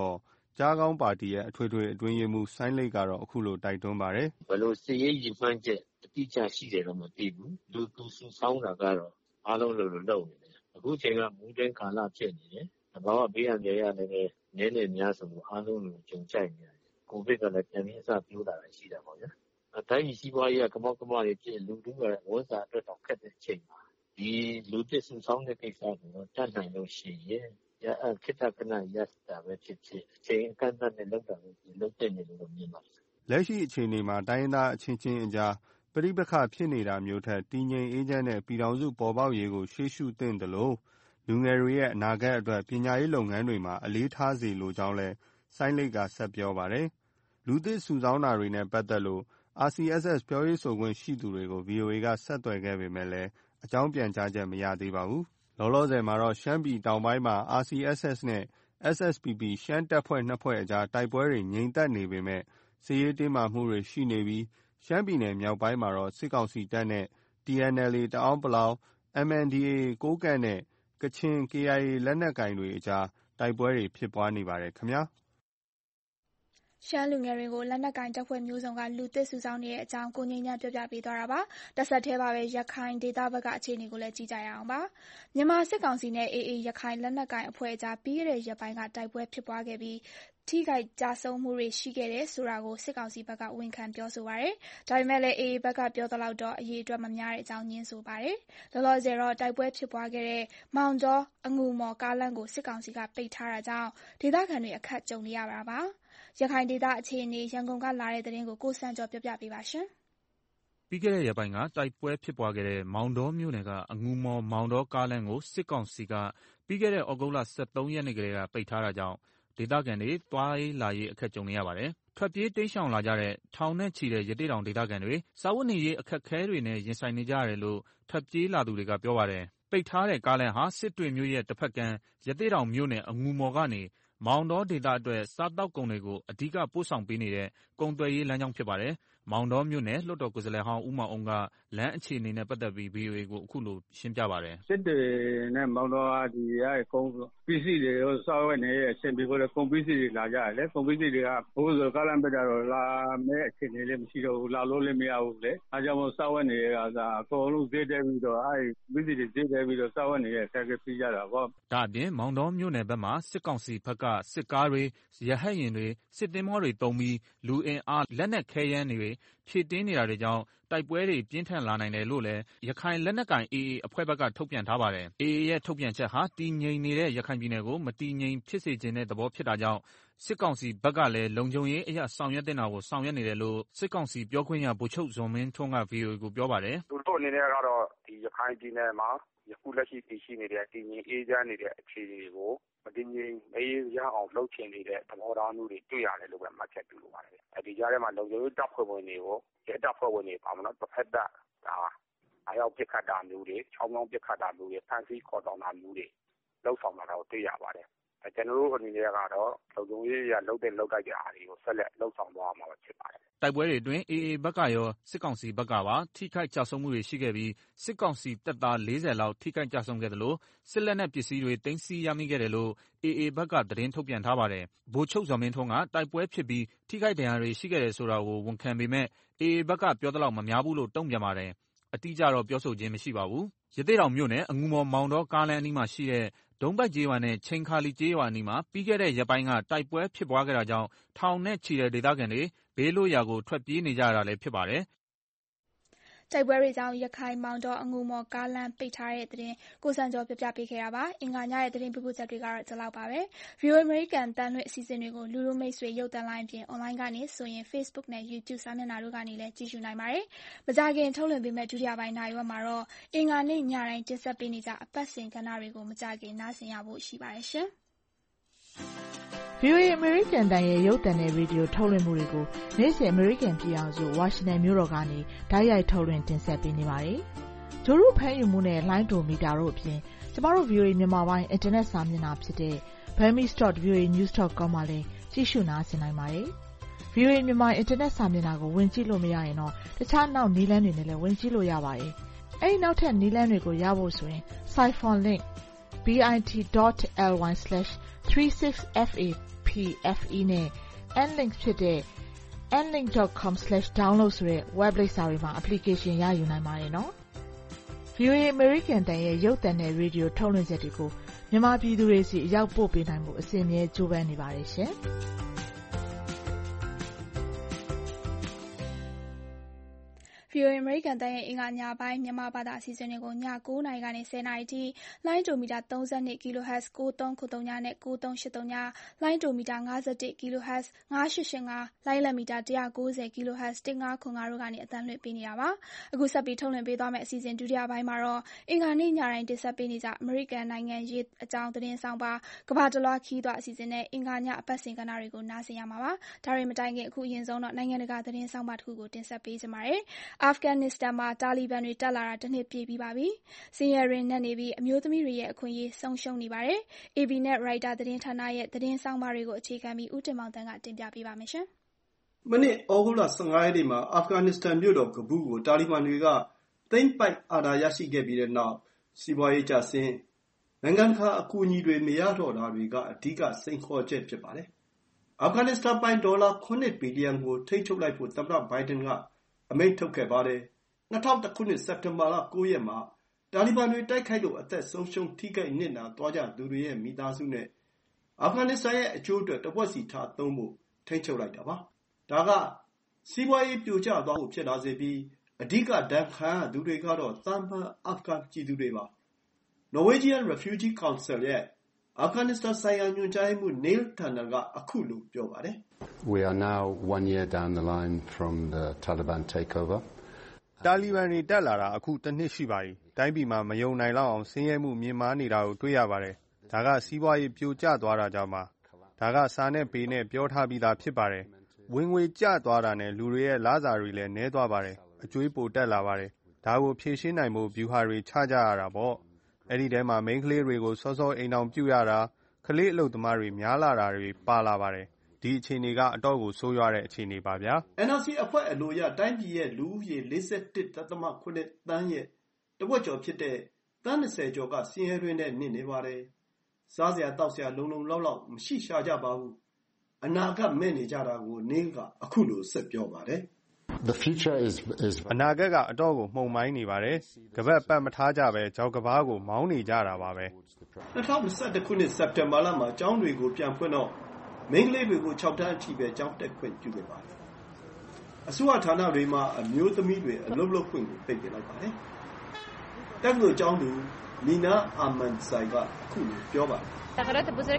ကြားကောင်းပါတီရဲ့အထွေထွေအတွင်းရေးမှူးစိုင်းလိတ်ကတော့အခုလိုတိုက်တွန်းပါတယ်။ဘယ်လိုစစ်ရေးရည်မှန်းချက်အတိအကျရှိတယ်တော့မသိဘူး။လူသူစုဆောင်းတာကတော့အားလုံးလိုလိုလုပ်နေတယ်။အခုချိန်ကမူတွင်းကာလဖြစ်နေတယ်။သဘာဝဘေးအန္တရာယ်ကလည်းနည်းနည်းများဆိုအားလုံးလိုကြုံကြိုက်နေတယ်။ကိုဗစ်ကလည်းပြန်ပြီးအစပြိုးလာတာရှိတာပေါ့ဗျာ။တိုင်းပြည်စီးပွားရေးကကမောက်ကမတွေဖြစ်လူထုကဝန်စာအတွက်တော့ခက်တဲ့အချိန်မှာဒီလူသစ်စုဆောင်းတဲ့ကိစ္စကိုတတ်နိုင်လို့ရှိရင်ခေတ္တခဏရပ်တာပဲဖြစ်ဖြစ်အချိန်အကန့်အသတ်နဲ့လုပ်တာပဲလုပ်တဲ့နေလို့မြင်ပါတယ်။လက်ရှိအခြေအနေမှာတိုင်းရင်းသားအချင်းချင်းအကြားပဋိပက္ခဖြစ်နေတာမျိုးထက်တည်ငြိမ်အေးချမ်းတဲ့ပြည်ထောင်စုပေါ်ပေါက်ရေးကိုရှေ့ရှုသင့်တယ်လို့လူငယ်တွေရဲ့အနာဂတ်အတွက်ပညာရေးလုပ်ငန်းတွေမှာအလေးထားစေလိုကြောင်းလည်းစိုင်းလိတ်ကဆက်ပြောပါတယ်။လူသစ်စုဆောင်းတာတွေနဲ့ပတ်သက်လို့ အာရ်စီအက်စ်အက်စ် ပြောရေးဆိုခွင့်ရှိသူတွေကို ဗွီအိုအေကဆက်သွယ်ခဲ့ပေမဲ့လည်းအကြောင်းပြန်ကြားချက်မရသေးပါဘူး။လောလောဆယ်မှာတော့ရှမ်းပြည်တောင်ပိုင်းမှာ အာရ်စီအက်စ်အက်စ် နဲ့ အက်စ်အက်စ်ပီပီ ရှမ်းတပ်ဖွဲ့နှစ်ဖွဲ့အကြားတိုက်ပွဲတွေငြိမ်သက်နေပေမဲ့စစ်ရေးတင်းမာမှုတွေရှိနေပြီးရှမ်းပြည်နယ်မြောက်ပိုင်းမှာတော့စစ်ကောင်စီတပ်နဲ့ တီအန်အယ်အေ တအာင်းပလောင် အမ်အန်ဒီအေအေ ကိုးကန့်နဲ့ကချင် ကေအိုင်အေ လက်နက်ကိုင်တွေအကြားတိုက်ပွဲတွေဖြစ်ပွားနေပါတယ်ခင်ဗျာရှမ်းလူငယ်တွေကိုလက်နက်ကင်တပ်ဖွဲ့မျိုးစုံကလူသစ်စုဆောင်းနေတဲ့အကြောင်းကိုငြိမ်းချမ်းပြောပြပေးသွားတာပါ။တစ်ဆက်တည်းပါပဲရခိုင်ဒေသဘက်ကအခြေအနေကိုလည်းကြည့်ကြရအောင်ပါ။မြန်မာစစ်ကောင်စီနဲ့ အေအေ ရခိုင်လက်နက်ကင်အဖွဲ့အကြားပြီးခဲ့တဲ့ရက်ပိုင်းကတိုက်ပွဲဖြစ်ပွားခဲ့ပြီးထိခိုက်ကြဆုံးမှုတွေရှိခဲ့တယ်ဆိုတာကိုစစ်ကောင်စီဘက်ကဝန်ခံပြောဆိုပါတယ်။ဒါပေမဲ့လည်း အေအေ ဘက်ကပြောသလောက်တော့အရေးအတွက်မများတဲ့အကြောင်းညင်းဆိုပါတယ်။လောလောဆယ်တော့တိုက်ပွဲဖြစ်ပွားခဲ့တဲ့မောင်တောအငူမော်ကားလမ်းကိုစစ်ကောင်စီကပိတ်ထားတာကြောင့်ဒေသခံတွေအခက်ကြုံနေရတာပါ။ရခိုင်ဒေသအခြေအနေရန်ကုန်ကလာတဲ့သတင်းကိုကိုစံကျော်ပြောပြပေးပါရှင်။ပြီးခဲ့တဲ့ရက်ပိုင်းကတိုက်ပွဲဖြစ်ပွားခဲ့တဲ့မောင်တောမြို့နယ်ကအငူမော်မောင်တောကားလမ်းကိုစစ်ကောင်စီကပြီးခဲ့တဲ့ဩဂုတ်လ၁၃ရက်နေ့ကလေးကပိတ်ထားတာကြောင့်ဒေသခံတွေသွားရေးလာရေးအခက်ကြုံနေရပါတယ်။ထွက်ပြေးတိမ်းရှောင်လာကြတဲ့ထောင်နဲ့ချီတဲ့ရသေ့တောင်ဒေသခံတွေစားဝတ်နေရေးအခက်အခဲတွေနဲ့ရင်ဆိုင်နေကြရတယ်လို့ထွက်ပြေးလာသူတွေကပြောပါတယ်။ပိတ်ထားတဲ့ကားလမ်းဟာစစ်တွေမြို့ရဲ့တစ်ဖက်ကမ်းရသေ့တောင်မြို့နယ်အငူမော်ကနေမောင်တောဒေသအတွက်စားတောက်ကုန်တွေကိုအဓိကပို့ဆောင်ပေးနေတဲ့ကုန်သွယ်ရေးလမ်းကြောင်းဖြစ်ပါတယ်။မောင်တောမြို့နယ်လွှတ်တော်ကိုယ်စားလှယ်ဟောင်းဦးမောင်အုံးကလမ်းအခြေအနေနဲ့ပတ်သက်ပြီး ဗွီအိုအေကိုအခုလိုရှင်းပြပါတယ်။စစ်တွေနဲ့မောင်တောဒီရဲ့ကုန်ပစ္စည်းတွေကိုစောက်ဝဲနေတဲ့အချိန်ပြီးတော့ကုန်ပစ္စည်းတွေလာကြတယ်လေ။ကုန်ပစ္စည်းတွေကဘိုးဆိုကားလမ်းပိတ်တာတော့လာမဲ့အခြေအနေလည်းမရှိတော့ဘူးလာလို့လည်းမရဘူးလေ။အဲကြောင့်မို့စောက်ဝဲနေရတာအကုန်လုံးဈေးတက်ပြီးတော့အဲပစ္စည်းတွေဈေးတက်ပြီးတော့စောက်ဝဲနေရဆက်ကပြကြတာပေါ့။ဒါအပြင်မောင်တောမြို့နယ်ဘက်မှာစစ်ကောင်စီဘက်ကစစ်ကားတွေရဟတ်ယာဉ်တွေစစ်သင်္ဘောတွေတုံးပြီးလူအင်အားလက်နက်ခဲယမ်းတွေဖြည့်တင်းနေတာတွေကြောင့်တိုက်ပွဲတွေပြင်းထန်လာနိုင်တယ်လို့လည်းရခိုင်လက်နက်ကိုင် အေအေ အဖွဲ့ဘက်ကထုတ်ပြန်ထားပါတယ်။ အေအေ ရဲ့ထုတ်ပြန်ချက်ဟာတည်ငြိမ်နေတဲ့ရခိုင်ပြည်နယ်ကိုမတည်ငြိမ်ဖြစ်စေချင်တဲ့သဘောဖြစ်တာကြောင့်စစ်ကောင်စီဘက်ကလည်းလုံခြုံရေးအရဆောင်ရွက်တင်တာကိုဆောင်ရွက်နေတယ်လို့စစ်ကောင်စီပြောခွင့်ရဗိုလ်ချုပ်ဇော်မင်းထွန်းက ဗွီအိုအေကိုပြောပါတယ်။သူတို့အနေနဲ့ကတော့ဒီရခိုင်ပြည်နယ်မှာယခုလက်ရှိတည်ရှိနေတဲ့တည်ငြိမ်အေးချမ်းနေတဲ့အခြေအနေကိုမတည်ငြိမ်အေးရအောင်လှုပ်ချင်နေတဲ့သဘောထားမျိုးတွေတွေ့ရတယ်လို့ပဲမှတ်ချက်ပြုလိုပါတယ်။အဲဒီကြားထဲမှာလုံခြုံရေးတပ်ဖွဲ့ဝင်တွေကိုရဲတပ်ဖွဲ့ဝင်တွေပါမလို့တစ်ဖက်သက်ဒါအရောက်ပြစ်ခတ်တာမျိုးတွေချောင်းချောင်းပြစ်ခတ်တာမျိုးတွေဖန်ဆီးခေါ်ဆောင်တာမျိုးတွေလှုပ်ဆောင်လာတာကိုတွေ့ရပါတယ်။အဲကျွန်တော်တို့အနေနဲ့ကတော့လုံခြုံရေးရလှုပ်တဲ့လှုပ်တိုက်တဲ့အားတွေကိုဆက်လက်လှုပ်ဆောင်သွားမှာဖြစ်ပါတယ်။တိုက်ပွဲတွေအတွင်း အေအေ ဘက်ကရောစစ်ကောင်စီဘက်ကပါထိခိုက်ကြဆုံးမှုတွေရှိခဲ့ပြီးစစ်ကောင်စီတပ်သားလေးဆယ်လောက်ထိခိုက်ကြဆုံးခဲ့တယ်လို့စစ်လက်နက်ပစ္စည်းတွေသိမ်းဆည်းရမိခဲ့တယ်လို့ အေအေ ဘက်ကသတင်းထုတ်ပြန်ထားပါတယ်။ဗိုလ်ချုပ်ဇော်မင်းထွန်းကတိုက်ပွဲဖြစ်ပြီးထိခိုက်ဒဏ်ရာတွေရှိခဲ့တယ်ဆိုတာကိုဝန်ခံပေမဲ့ အေအေ ဘက်ကပြောသလောက်မများဘူးလို့တုံ့ပြန်ပါတယ်။အတိအကျတော့ပြောဆိုခြင်းမရှိပါဘူး။ရသေ့တောင်မြို့နယ်အငူမော်မောင်တောကားလမ်းအနီးမှာရှိတဲ့ဒုံးပိုက်ကျေးရွာနဲ့ချိန်ခါလီကျေးရွာအနီးမှာပြီးခဲ့တဲ့ရက်ပိုင်းကတိုက်ပွဲဖြစ်ပွားခဲ့တာကြောင့်ထောင်နဲ့ချီတဲ့ဒေသခံတွေဘေးလွတ်ရာကိုထွက်ပြေးနေကြရတာလည်းဖြစ်ပါတယ်။တိုက်ပွဲတွေကြောင့်ရခိုင်မောင်တောအငူမော်ကားလမ်းပိတ်ထားတဲ့သတင်းကိုစံကျော်ပြပြပေးခဲ့တာပါအင်္ဂါညရဲ့သတင်းပြပချက်တွေကတော့ဒီလောက်ပါပဲ ဗီအိုအေ American တန်လွှင့်အစီအစဉ်တွေကိုလူလူမိတ်ဆွေရုပ်သံလိုင်းပြင် online ကနေဆိုရင် Facebook နဲ့ YouTube စာမျက်နှာတို့ကနေလည်းကြည့်ရှုနိုင်ပါတယ်မကြခင်ထုတ်လွှင့်ပေးမဲ့ဒုတိယပိုင်းနိုင်ရွက်မှာတော့အင်္ဂါနေ့ညတိုင်းတင်ဆက်ပေးနေကြအပတ်စဉ်ကဏ္ဍတွေကိုမကြခင်နားဆင်ရဖို့ရှိပါတယ်ရှင်ဗီအိုအေ American တန်ရဲ့ရုပ်သံနဲ့ရေဒီယိုထုတ်လွှင့်မှုတွေကိုနေ့စဉ် American ပြည်အောင်စုဝါရှင်တန်မြို့တော်ကနေဓာတ်ရိုက်ထုတ်လွှင့်တင်ဆက်ပေးနေပါတယ်။ဂျိုရုဖမ်းယူမှုနဲ့လိုင်းဒိုမီတာတို့အပြင်ကျမတို့ ဗီအိုအေ မြန်မာပိုင်းအင်တာနက်စာမျက်နှာဖြစ်တဲ့ burmese dot v o a news dot com မှာလည်းကြည့်ရှုနားဆင်နိုင်ပါတယ်။ ဗီအိုအေ မြန်မာအင်တာနက်စာမျက်နှာကိုဝင်ကြည့်လို့မရရင်တော့တခြားနောက်နည်းလမ်းတွေနဲ့လည်းဝင်ကြည့်လို့ရပါတယ်။အဲဒီနောက်ထပ်နည်းလမ်းတွေကိုရဖို့ဆိုရင် Siphon link bit dot ly slash three six f a p P F E နဲ့ Nlink ဖြစ်တဲ့ en link dot com slash download ဆိုတဲ့ web လိပ်စာတွေမှာ application ရယူနိုင်ပါတယ်နော်။ ဗီအိုအေ American တန်ရဲ့ရုပ်သံနဲ့ရေဒီယိုထုတ်လွှင့်ချက်တွေကိုမြန်မာပြည်သူတွေစီအရောက်ပို့ပေးနိုင်ဖို့အစဉ်အမြဲကြိုးပမ်းနေပါတယ်ရှင်။ဗီအိုအေ American တန်ရဲ့အင်္ဂါညပိုင်းမြန်မာဘာသာအစီအစဉ်တွေကိုည၉နာရီကနေ၁၀နာရီထိလိုင်းဒိုမီတာ၃၂ kHz ၉၃၇၃ညနဲ့၉၃၈၃ညလိုင်းဒိုမီတာ၅၁ kHz ၅၈၈၅လိုင်းလံမီတာ၁၉၀ kHz ၁၅၇၅တို့ကနေအသံလွှင့်ပေးနေတာပါ။အခုဆက်ပြီးထုတ်လွှင့်ပေးသွားမယ့်အစီအစဉ်ဒုတိယပိုင်းမှာတော့အင်္ဂါနေ့ညတိုင်းတင်ဆက်ပေးနေကြအမေရိကန်နိုင်ငံရေးအကြောင်းသတင်းဆောင်ပါကမ္ဘာတလွှားခီးသွွားအစီအစဉ်နဲ့အင်္ဂါညအပတ်စဉ်ကဏ္ဍတွေကိုနားဆင်ရမှာပါ။ဒါတွေမတိုင်ခင်အခုအရင်ဆုံးတော့နိုင်ငံတကာသတင်းဆောင်ပါတစ်ခုကိုတင်ဆက်ပေးကြပါမယ်။ အာဖဂန်နစ္စတန်မှာတာလီဘန်တွေတက်လာတာတစ်နှစ်ပြည့်ပြီးပါပြီ။ဆင်းရဲတွင်းနက်နေပြီးအမျိုးသမီးတွေရဲ့အခွင့်အရေးဆုံးရှုံးနေပါတယ်။ အေဘီနဲ့ရိုက်တာသတင်းဌာနရဲ့သတင်းဆောင်းပါးတွေကိုအခြေခံပြီးဦးတင်မောင်သန်းကတင်ပြပေးပါမယ်။မနေ့ဩဂုတ်လ၁၅ရက်နေ့မှာအာဖဂန်နစ္စတန်မြို့တော်ကဘူးကိုတာလီဘန်တွေကသိမ်းပိုက်အာဏာရရှိခဲ့ပြီးတဲ့နောက်စီးပွားရေးကျဆင်းနိုင်ငံတကာအကူအညီတွေမရတော့တာတွေကအဓိကစိန်ခေါ်ချက်ဖြစ်ပါတယ်။အာဖဂန်နစ္စတန်ပိုင်ဒေါ်လာခုနှစ်ဘီလီယံကိုထိန်းချုပ်လိုက်ဖို့သမ္မတဘိုင်ဒန်ကအမိန့်ထုတ်ခဲ့ပါတယ်။၂၀၀၁ခုနှစ်စက်တင်ဘာလ၉ရက်မှာတာလီဘန်တွေတိုက်ခိုက်လို့အသက်ဆုံးရှုံးထိခိုက်နစ်နာသွားကြသူတွေရဲ့မိသားစုနဲ့အာဖဂန်နစ္စတန်ရဲ့အကျိုးအတွက်တဝက်စီထားသုံးဖို့ထိန်းချုပ်လိုက်တာပါ။ဒါကစီးပွားရေးပြိုကျသွားဖို့ဖြစ်လာစေပြီးအဓိကဒဏ်ခံရသူတွေကတော့သာမန်အာဖဂန်ပြည်သူတွေပါ။ Norwegian Refugee Council ရဲ့အာဖဂန်နစ္စတန်ဆိုင်ရာညွှန်ကြားရေးမှူး Neil Turner ကအခုလိုပြောပါတယ်။ We are now one year down the line from the Taliban takeover. တာလီဘန်တွေတက်လာတာအခုတစ်နှစ်ရှိပါပြီ။တိုင်းပြည်မှာမယုံနိုင်လောက်အောင်ဆင်းရဲမှုမြင့်မားနေတာကိုတွေ့ရပါတယ်။ဒါကစီးပွားရေးပြိုကျသွားတာကြောင့်ပါ။ဒါကစာနဲ့ပေနဲ့ပြောထားပြီးသားဖြစ်ပါတယ်။ဝင်ငွေကျသွားတာနဲ့လူတွေရဲ့လစာတွေလည်းနည်းသွားပါတယ်။အကြွေးပိုတက်လာပါတယ်။ဒါကိုဖြေရှင်းနိုင်ဖို့ဗျူဟာတွေချကြရတာပေါ့။အဲဒီထဲမှာမိန်းကလေးတွေကိုစောစောအိမ်ထောင်ပြုရတာကလေးအလုပ်သမားတွေများလာတာတွေပါလာပါတယ်။ဒီအခြေအနေကအတော့ကိုဆိုးရွားတဲ့အခြေအနေပါဗျာ။ N R C အဖွဲ့အလိုအရတိုင်းပြည်ရဲ့လူဦးရေ၄၁.၇သန်းရဲ့တဝက်ကျော်ဖြစ်တဲ့သန်း၂၀ကျော်ကဆင်းရဲတွင်းနဲ့နစ်နေပါတယ်။စားစရာတောက်စရာလုံလုံလောက်လောက်မရှိရှာကြပါဘူး။အနာဂတ်မဲ့နေကြတာကို Neil ကအခုလိုဆက်ပြောပါတယ်။ The future is is အနာဂတ်ကအတော့ကိုမှုန်မိုင်းနေပါတယ်။ကပတ်ပတ်မထားကြပဲကြောက်ကဘာကိုမောင်းနေကြတာပါပဲ။၂၀၂၁ခုနှစ်စက်တင်ဘာလမှာကျောင်းတွေကိုပြန်ဖွင့်တော့မိန်းကလေးတွေကို၆တန်းအထိပဲကျောင်းတက်ခွင့်ပြုခဲ့ပါတယ်။အစိုးရဌာနတွေမှာအမျိုးသမီးတွေအလုပ်လုပ်ခွင့်ကိုပိတ်ပင်လိုက်ပါတယ်။တက္ကသိုလ်ကျောင်းသူနီနာအာမန်ဆိုင်ကအခုလိုပြောပါတယ်ကျမတို့ဘဝ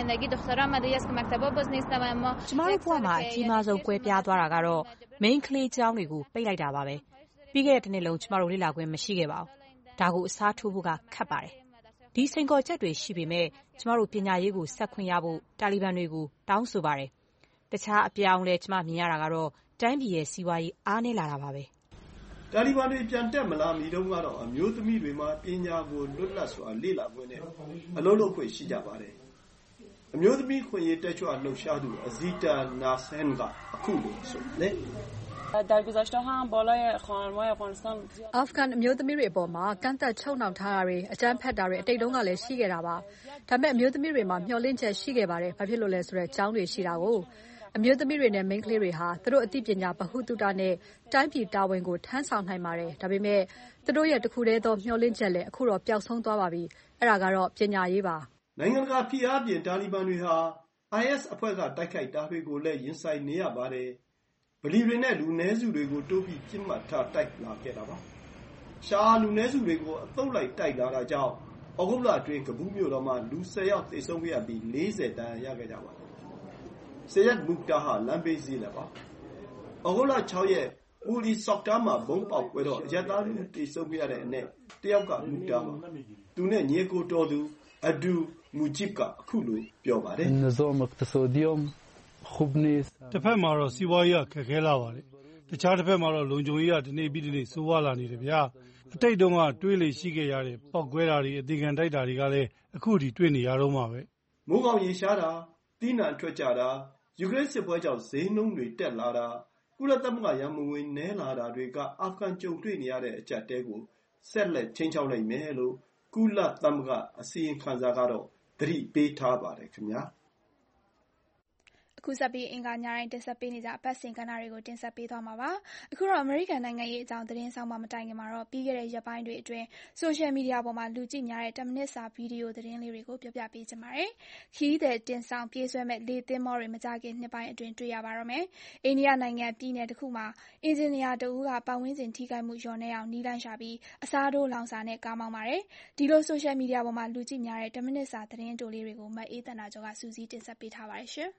မှာအကြီးမားဆုံးကွဲပြားသွားတာကတော့မိန်းကလေးကျောင်းတွေကိုပိတ်လိုက်တာပါပဲ။ပြီးခဲ့တဲ့တစ်နှစ်လုံးကျမတို့လေ့လာခွင့်မရှိခဲ့ပါဘူး။ဒါကိုအစားထိုးဖို့ကခက်ပါတယ်။ဒီစိန်ခေါ်ချက်တွေရှိပေမဲ့ကျမတို့ပညာရေးကိုဆက်ခွင့်ရဖို့တာလီဘန်တွေကိုတောင်းဆိုပါတယ်။တခြားအပြောင်းလဲကျမမြင်ရတာကတော့တိုင်းပြည်ရဲ့စီးပွားရေးအားနည်းလာတာပါပဲ။တာလီဘန်တွေပြန်တက်မလာမီတုန်းကတော့အမျိုးသမီးတွေမှာပညာကိုလွတ်လပ်စွာလေ့လာခွင့်နဲ့အလုပ်လုပ်ခွင့်ရှိကြပါတယ်။အမျိုးသမီးခွင့်ရေးတက်ကြွလှုပ်ရှားသူအဇီတာနာဆန်ကအခုလိုဆိုတယ်အာဖဂန်အမျိုးသမီးတွေအပေါ်မှာကန့်သက်ချုပ်နှောင်ထားတာတွေအကြမ်းဖက်တာတွေအတိတ်တုန်းကလည်းရှိခဲ့တာပါ။ဒါပေမဲ့အမျိုးသမီးတွေမှာမျှော်လင့်ချက်ရှိခဲ့ပါတယ်။ဘာဖြစ်လို့လဲဆိုတော့ကျောင်းတွေရှိတာကိုအမျိုးသမီးတွေနဲ့မိန်းကလေးတွေဟာသူတို့အသိပညာဗဟုသုတနဲ့တိုင်းပြည်တာဝန်ကိုထမ်းဆောင်နိုင်ပါတယ်။ဒါပေမဲ့သူတို့ရဲ့တစ်ခုတည်းသောမျှော်လင့်ချက်လည်းအခုတော့ပျောက်ဆုံးသွားပါပြီ။အဲ့ဒါကတော့ပညာရေးပါ။နိုင်ငံတကာဖိအားပြင်တာလီဘန်တွေဟာ I S အဖွဲ့ကတိုက်ခိုက်တာတွေကိုလည်းရင်ဆိုင်နေရပါတယ်။ဗလီတွေနဲ့လူနည်းစုတွေကိုတိုးပြီးပြစ်မှတ်ထားတိုက်လာခဲ့တာပါ။ရှားလူနည်းစုတွေကိုအသုတ်လိုက်တိုက်လာတာကြောင့်ဩဂုတ်လအတွင်းကဘူးမြို့တော်မှာလူ၁၀ယောက်သေဆုံးခဲ့ရပြီး၄၀ဒဏ်ရာရခဲ့ကြပါတယ်။ဆယက်မူတာဟာလမ်းဘေးဈေးလည်းပါ။ဩဂုတ်လ၆ရက်ပူလီဆော့တာမှာဘုံပေါက်ကွဲတော့အရက်သားတွေသေဆုံးခဲ့ရတဲ့အနက်တယောက်ကမူတာပါ။သူနဲ့ညီကိုတော်သူအဒူမူဂျစ်ကအခုလိုပြောပါတယ်။တစ်ဖက်မှာတော့စီးပွားရေးကခက်ခဲလာပါတယ်။တခြားတစ်ဖက်မှာတော့လုံခြုံရေးကဒီနေ့ပြီးဒီနေ့ဆိုးဝါးလာနေတယ်ဗျာ။အတိတ်တုန်းကတွေးလေရှိခဲ့ရတဲ့ပောက်ကွဲတာတွေအသေးခံတိုက်တာတွေကလည်းအခုထိတွေ့နေရတော့မှာပဲ။မိုးကောင်ရေရှားတာတီးနှံထွက်ကြတာယူကရိန်းစစ်ပွဲကြောင့်ဈေးနှုန်းတွေတက်လာတာကုလသမဂ္ဂရန်ပုံငွေနည်းလာတာတွေကအာဖဂန်ကြုံတွေ့နေရတဲ့အကျပ်တဲကိုဆက်လက်ချင်းချောက်နိုင်မယ်လို့ကုလသမဂ္ဂအစီရင်ခံစာကတော့သတိပေးထားပါတယ်ခင်ဗျာ။အခုဆက်ပြီးအင်္ဂါညတိုင်းတင်ဆက်ပေးနေကြအပတ်စဉ်ကဏ္ဍတွေကိုတင်ဆက်ပေးသွားမှာပါ။အခုတော့အမေရိကန်နိုင်ငံရေးအကြောင်းသတင်းဆောင်မှမတိုင်ခင်မှာတော့ပြီးခဲ့တဲ့ရက်ပိုင်းတွေအတွင်းဆိုရှယ်မီဒီယာပေါ်မှာလူကြည့်များတဲ့တစ်မိနစ်စာဗီဒီယိုသတင်းလေးတွေကိုပြောပြပေးချင်ပါတယ်။ခီးသည်တင်ဆောင်ပြေးဆွဲမဲ့လေသင်းမောတွေမကြခင်နှစ်ပိုင်းအတွင်းတွေ့ရပါတော့မယ်။အိန္ဒိယနိုင်ငံပြည်နယ်တစ်ခုမှာအင်ဂျင်နီယာတဦးကပတ်ဝန်းကျင်ထိခိုက်မှုလျော့နည်းအောင်နီးလန်းရှာပြီးအစားထိုးလောင်စာနဲ့ကားမောင်းပါတယ်။ဒီလိုဆိုရှယ်မီဒီယာပေါ်မှာလူကြည့်များတဲ့တစ်မိနစ်စာသတင်းတိုလေးတွေကိုမအေးသန္တာကျော်ကစူးစီးတင်ဆက်ပေးထားပါတယ်ရှင်။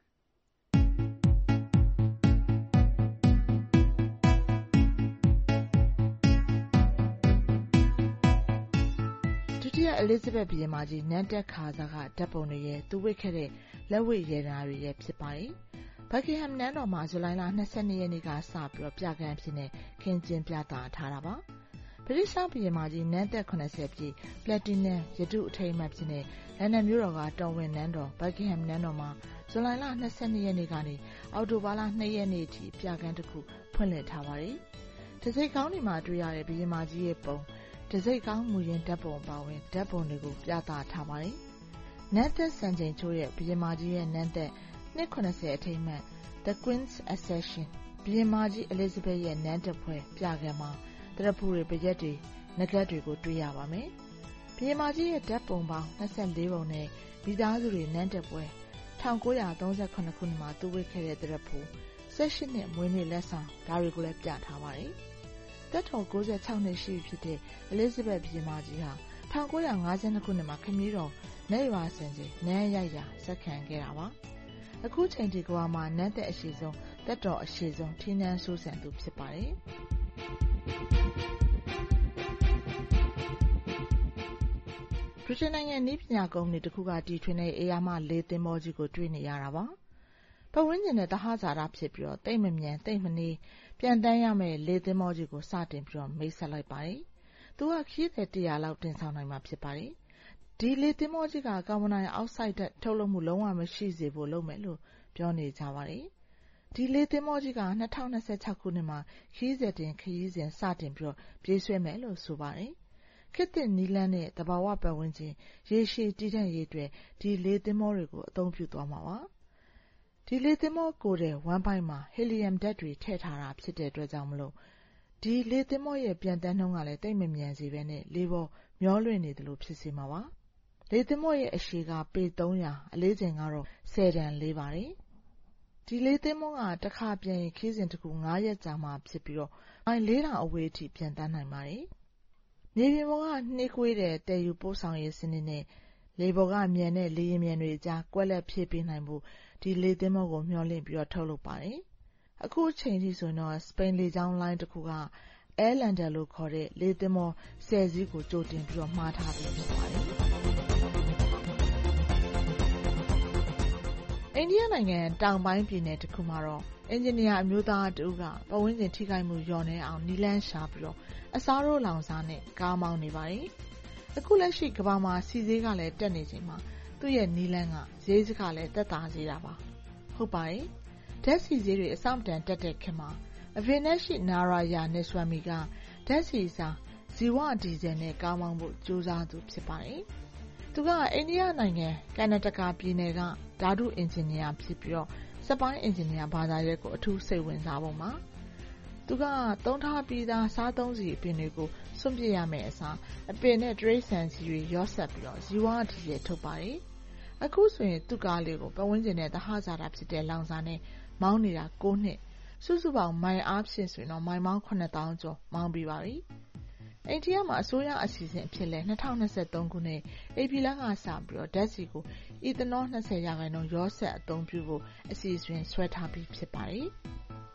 အလစ်ဇဘက်ဘုရင်မကြီးနန်းတက်ခါစားကဓာတ်ပုံတွေရဲ့သူဝတ်ခဲ့တဲ့လက်ဝတ်ရတနာတွေရဲ့ဖြစ်ပါတယ်။ဘက်ကင်ဟမ်နန်းတော်မှာဇူလိုင်လ၂၂ရက်နေ့ကစပြီးတော့ပြကန်းဖြစ်နေခင်းကျင်းပြသထားတာပါ။ဗြိတိရှဘုရင်မကြီးနန်းတက်၇၀ပြည့်ပလက်တီနမ်ရတုအထိမ်းအမှတ်ဖြစ်နေလန်ဒန်မြို့တော်ကတော်ဝင်နန်းတော်ဘက်ကင်ဟမ်နန်းတော်မှာဇူလိုင်လ၂၂ရက်နေ့ကနေအောက်တိုဘာလ၂ရက်နေ့အထိပြကန်းတစ်ခုဖွင့်လှစ်ထားပါတယ်။တစိကောင်းတွေမှာတွေ့ရတဲ့ဘုရင်မကြီးရဲ့ပုံတစိကောင်းမူရင်းဓာတ်ပုံပါဝင်ဓာတ်ပုံတွေကိုပြသထားပါတယ်။နန်းသက်စံချိန်ချိုးရဲ့ဘုရင်မကြီးရဲ့နန်းသက်နှစ်၇၀အထိမ်းအမှတ် The Queen's Accession ဘုရင်မကြီး Elizabeth ရဲ့နန်းတက်ပွဲပြကန်းမှာတရဖူတွေပရက်တွေငကတ်တွေကိုတွေ့ရပါမယ်။ဘုရင်မကြီးရဲ့ဓာတ်ပုံပေါင်း၂၄ပုံနဲ့မိသားစုတွေနန်းတက်ပွဲ၁၉၃၇ခုနှစ်မှာသူဝတ်ခဲ့တဲ့တရဖူ၁၈နှစ်မွေးနေ့လက်ဆောင်ဒါတွေကိုလည်းပြထားပါတယ်။သက်တော်၉၆နှစ်ရှိပြီဖြစ်တဲ့ Elizabeth ဘုရင်မကြီးဟာ၁၉၅၂ခုနှစ်မှာခမည်းတော်နတ်ရွာစင်ကြီးနန်းရိုက်ရာဆက်ခံခဲ့တာပါ။အခုချိန်ထိကမ္ဘာမှာနန်းသက်အရှိဆုံးသက်တော်အရှိဆုံးထီးနန်းဆိုးဆန်သူဖြစ်ပါတယ်။ဗြိတိန်နိုင်ငံနည်းပညာကုမ္ပဏီတစ်ခုကတီထွင်တဲ့အေယာမလေသင်္ဘောကြီးကိုတွေ့နေရတာပါ။ပတ်ဝန်းကျင်နဲ့သဟဇာတဖြစ်ပြီးတော့တိတ်မမြန်တိတ်မနေပြန်တန်းရမယ့်လေသင်္ဘောကြီးကိုစတင်ပြီးတော့မိတ်ဆက်လိုက်ပါတယ်။သူကခရီးသည်တရာလောက်တင်ဆောင်နိုင်မှာဖြစ်ပါတယ်။ဒီလေသင်္ဘောကြီးကကာဗွန်ဒိုင်အောက်ဆိုက်ဓာတ်ထုတ်လွှတ်မှုလုံးဝမရှိစေဖို့လုပ်မယ်လို့ပြောနေကြပါတယ်။ဒီလေသင်္ဘောကြီးက၂၀၂၆ခုနှစ်မှာခရီးသည်တင်ခရီးစဉ်စတင်ပြီးတော့ပြေးဆွဲမယ်လို့ဆိုပါတယ်။ခေတ်သစ်နည်းလမ်းနဲ့သဘာဝပတ်ဝန်းကျင်ရေရှည်တည်တံ့ရေးအတွက်ဒီလေသင်္ဘောတွေကိုအသုံးပြုသွားမှာပါ။ဒီလေသင်္ဘောကိုယ်တဲ့ဝမ်းပိုင်းမှာဟီလီယမ်ဓာတ်တွေထည့်ထားတာဖြစ်တဲ့အတွက်ကြောင့်မလို့ဒီလေသင်္ဘောရဲ့ပြန်တန်းနှုန်းကလည်းတိတ်မမြန်စေဘဲနဲ့လေပေါ်မျောလွင့်နေတယ်လို့ဖြစ်စေမှာပါ။လေသင်္ဘောရဲ့အရှည်ကပေ၃၀၀အလေးချိန်ကတော့၁၀တန်လေးပါတယ်။ဒီလေသင်္ဘောကတစ်ခါပြန်ရင်ခရီးစဉ်တစ်ခု၅ရက်ကြာမှဖြစ်ပြီးတော့မိုင်၄ထောင်အဝေးအထိပြန်တန်းနိုင်ပါတယ်။မြေပြင်ပေါ်ကနှေးကွေးတဲ့တည်ယူပို့ဆောင်ရေးစနစ်နဲ့လေပေါ်ကမြန်တဲ့လေယာဉ်မြန်တွေအကြားကွက်လက်ဖြည့်ပေးနိုင်ဖို့ဒီလေသင်္ဘောကိုမျှော်လင့်ပြီးတော့ထုတ်လုပ်ပါတယ်။အခုအချိန်ထိဆိုရင်တော့စပိန်လေကြောင်းလိုင်းတစ်ခုက Airlander လို့ခေါ်တဲ့လေသင်္ဘောဆယ်စီးကိုကြိုတင်ပြီးတော့မှားထားပြီးဖြစ်ပါတယ်။အိန္ဒိယနိုင်ငံတောင်ပိုင်းပြည်နယ်တစ်ခုမှာတော့အင်ဂျင်နီယာအမျိုးသားတဦးကပတ်ဝန်းကျင်ထိခိုက်မှုလျော့နည်းအောင်နီလန်းရှာပြီးတော့အစားထိုးလောင်စာနဲ့ကားမောင်းနေပါတယ်။အခုလက်ရှိကမ္ဘာမှာစီဈေးကလည်းတက်နေချိန်မှာသူ့ရဲ့နီလန်းကဈေးစကလည်းတက်တာစေတာပါ။ဟုတ်ပါတယ်။ဓာတ်စီဈေးတွေအဆောင်တန်တက်တဲ့ခင်မှာအဗင်နက်ရှိနာရာယာနေဆွမ်မီကဓာတ်စီစာဇီဝဒီဇယ်နဲ့ကားမောင်းဖို့ကြိုးစားသူဖြစ်ပါတယ်။သူကအိန္ဒိယနိုင်ငံကန်နတကာပြည်နယ်ကဓာတုအင်ဂျင်နီယာဖြစ်ပြီးတော့စက်ပိုင်းအင်ဂျင်နီယာဘာသာရပ်ကိုအထူးစိတ်ဝင်စားပုံပါ။သူကသုံးထားပြီးသားစားသုံးစီအပင်တွေကိုစွန့်ပစ်ရမယ့်အစားအပင်နဲ့တရိတ်ဆန်စီတွေရော့ဆက်ပြီးတော့ဇီဝဒီဇယ်ထုတ်ပါတယ်။အခုဆိုရင်သူ့ကားလေးကိုပတ်ဝန်းကျင်နဲ့သဟဇာတာဖြစ်တဲ့လောင်စာနဲ့မောင်းနေတာ၉နှစ်စုစုပေါင်းမိုင်အားဖြင့်ဆိုရင်တော့မိုင်ပေါင်း၇သောင်းကျော်မောင်းပြီးပါပြီ။အိန္ဒိယမှာအစိုးရအစီအစဉ်အဖြစ်လဲ၂၀၂၃ခုနှစ်ဧပြီလကစပြီးတော့ဓာတ်ဆီကိုအီသနော၂၀ရာခိုင်နှုန်းရောဆက်အသုံးပြုဖို့အစီအစဉ်ဆွဲထားပြီးဖြစ်ပါတယ်။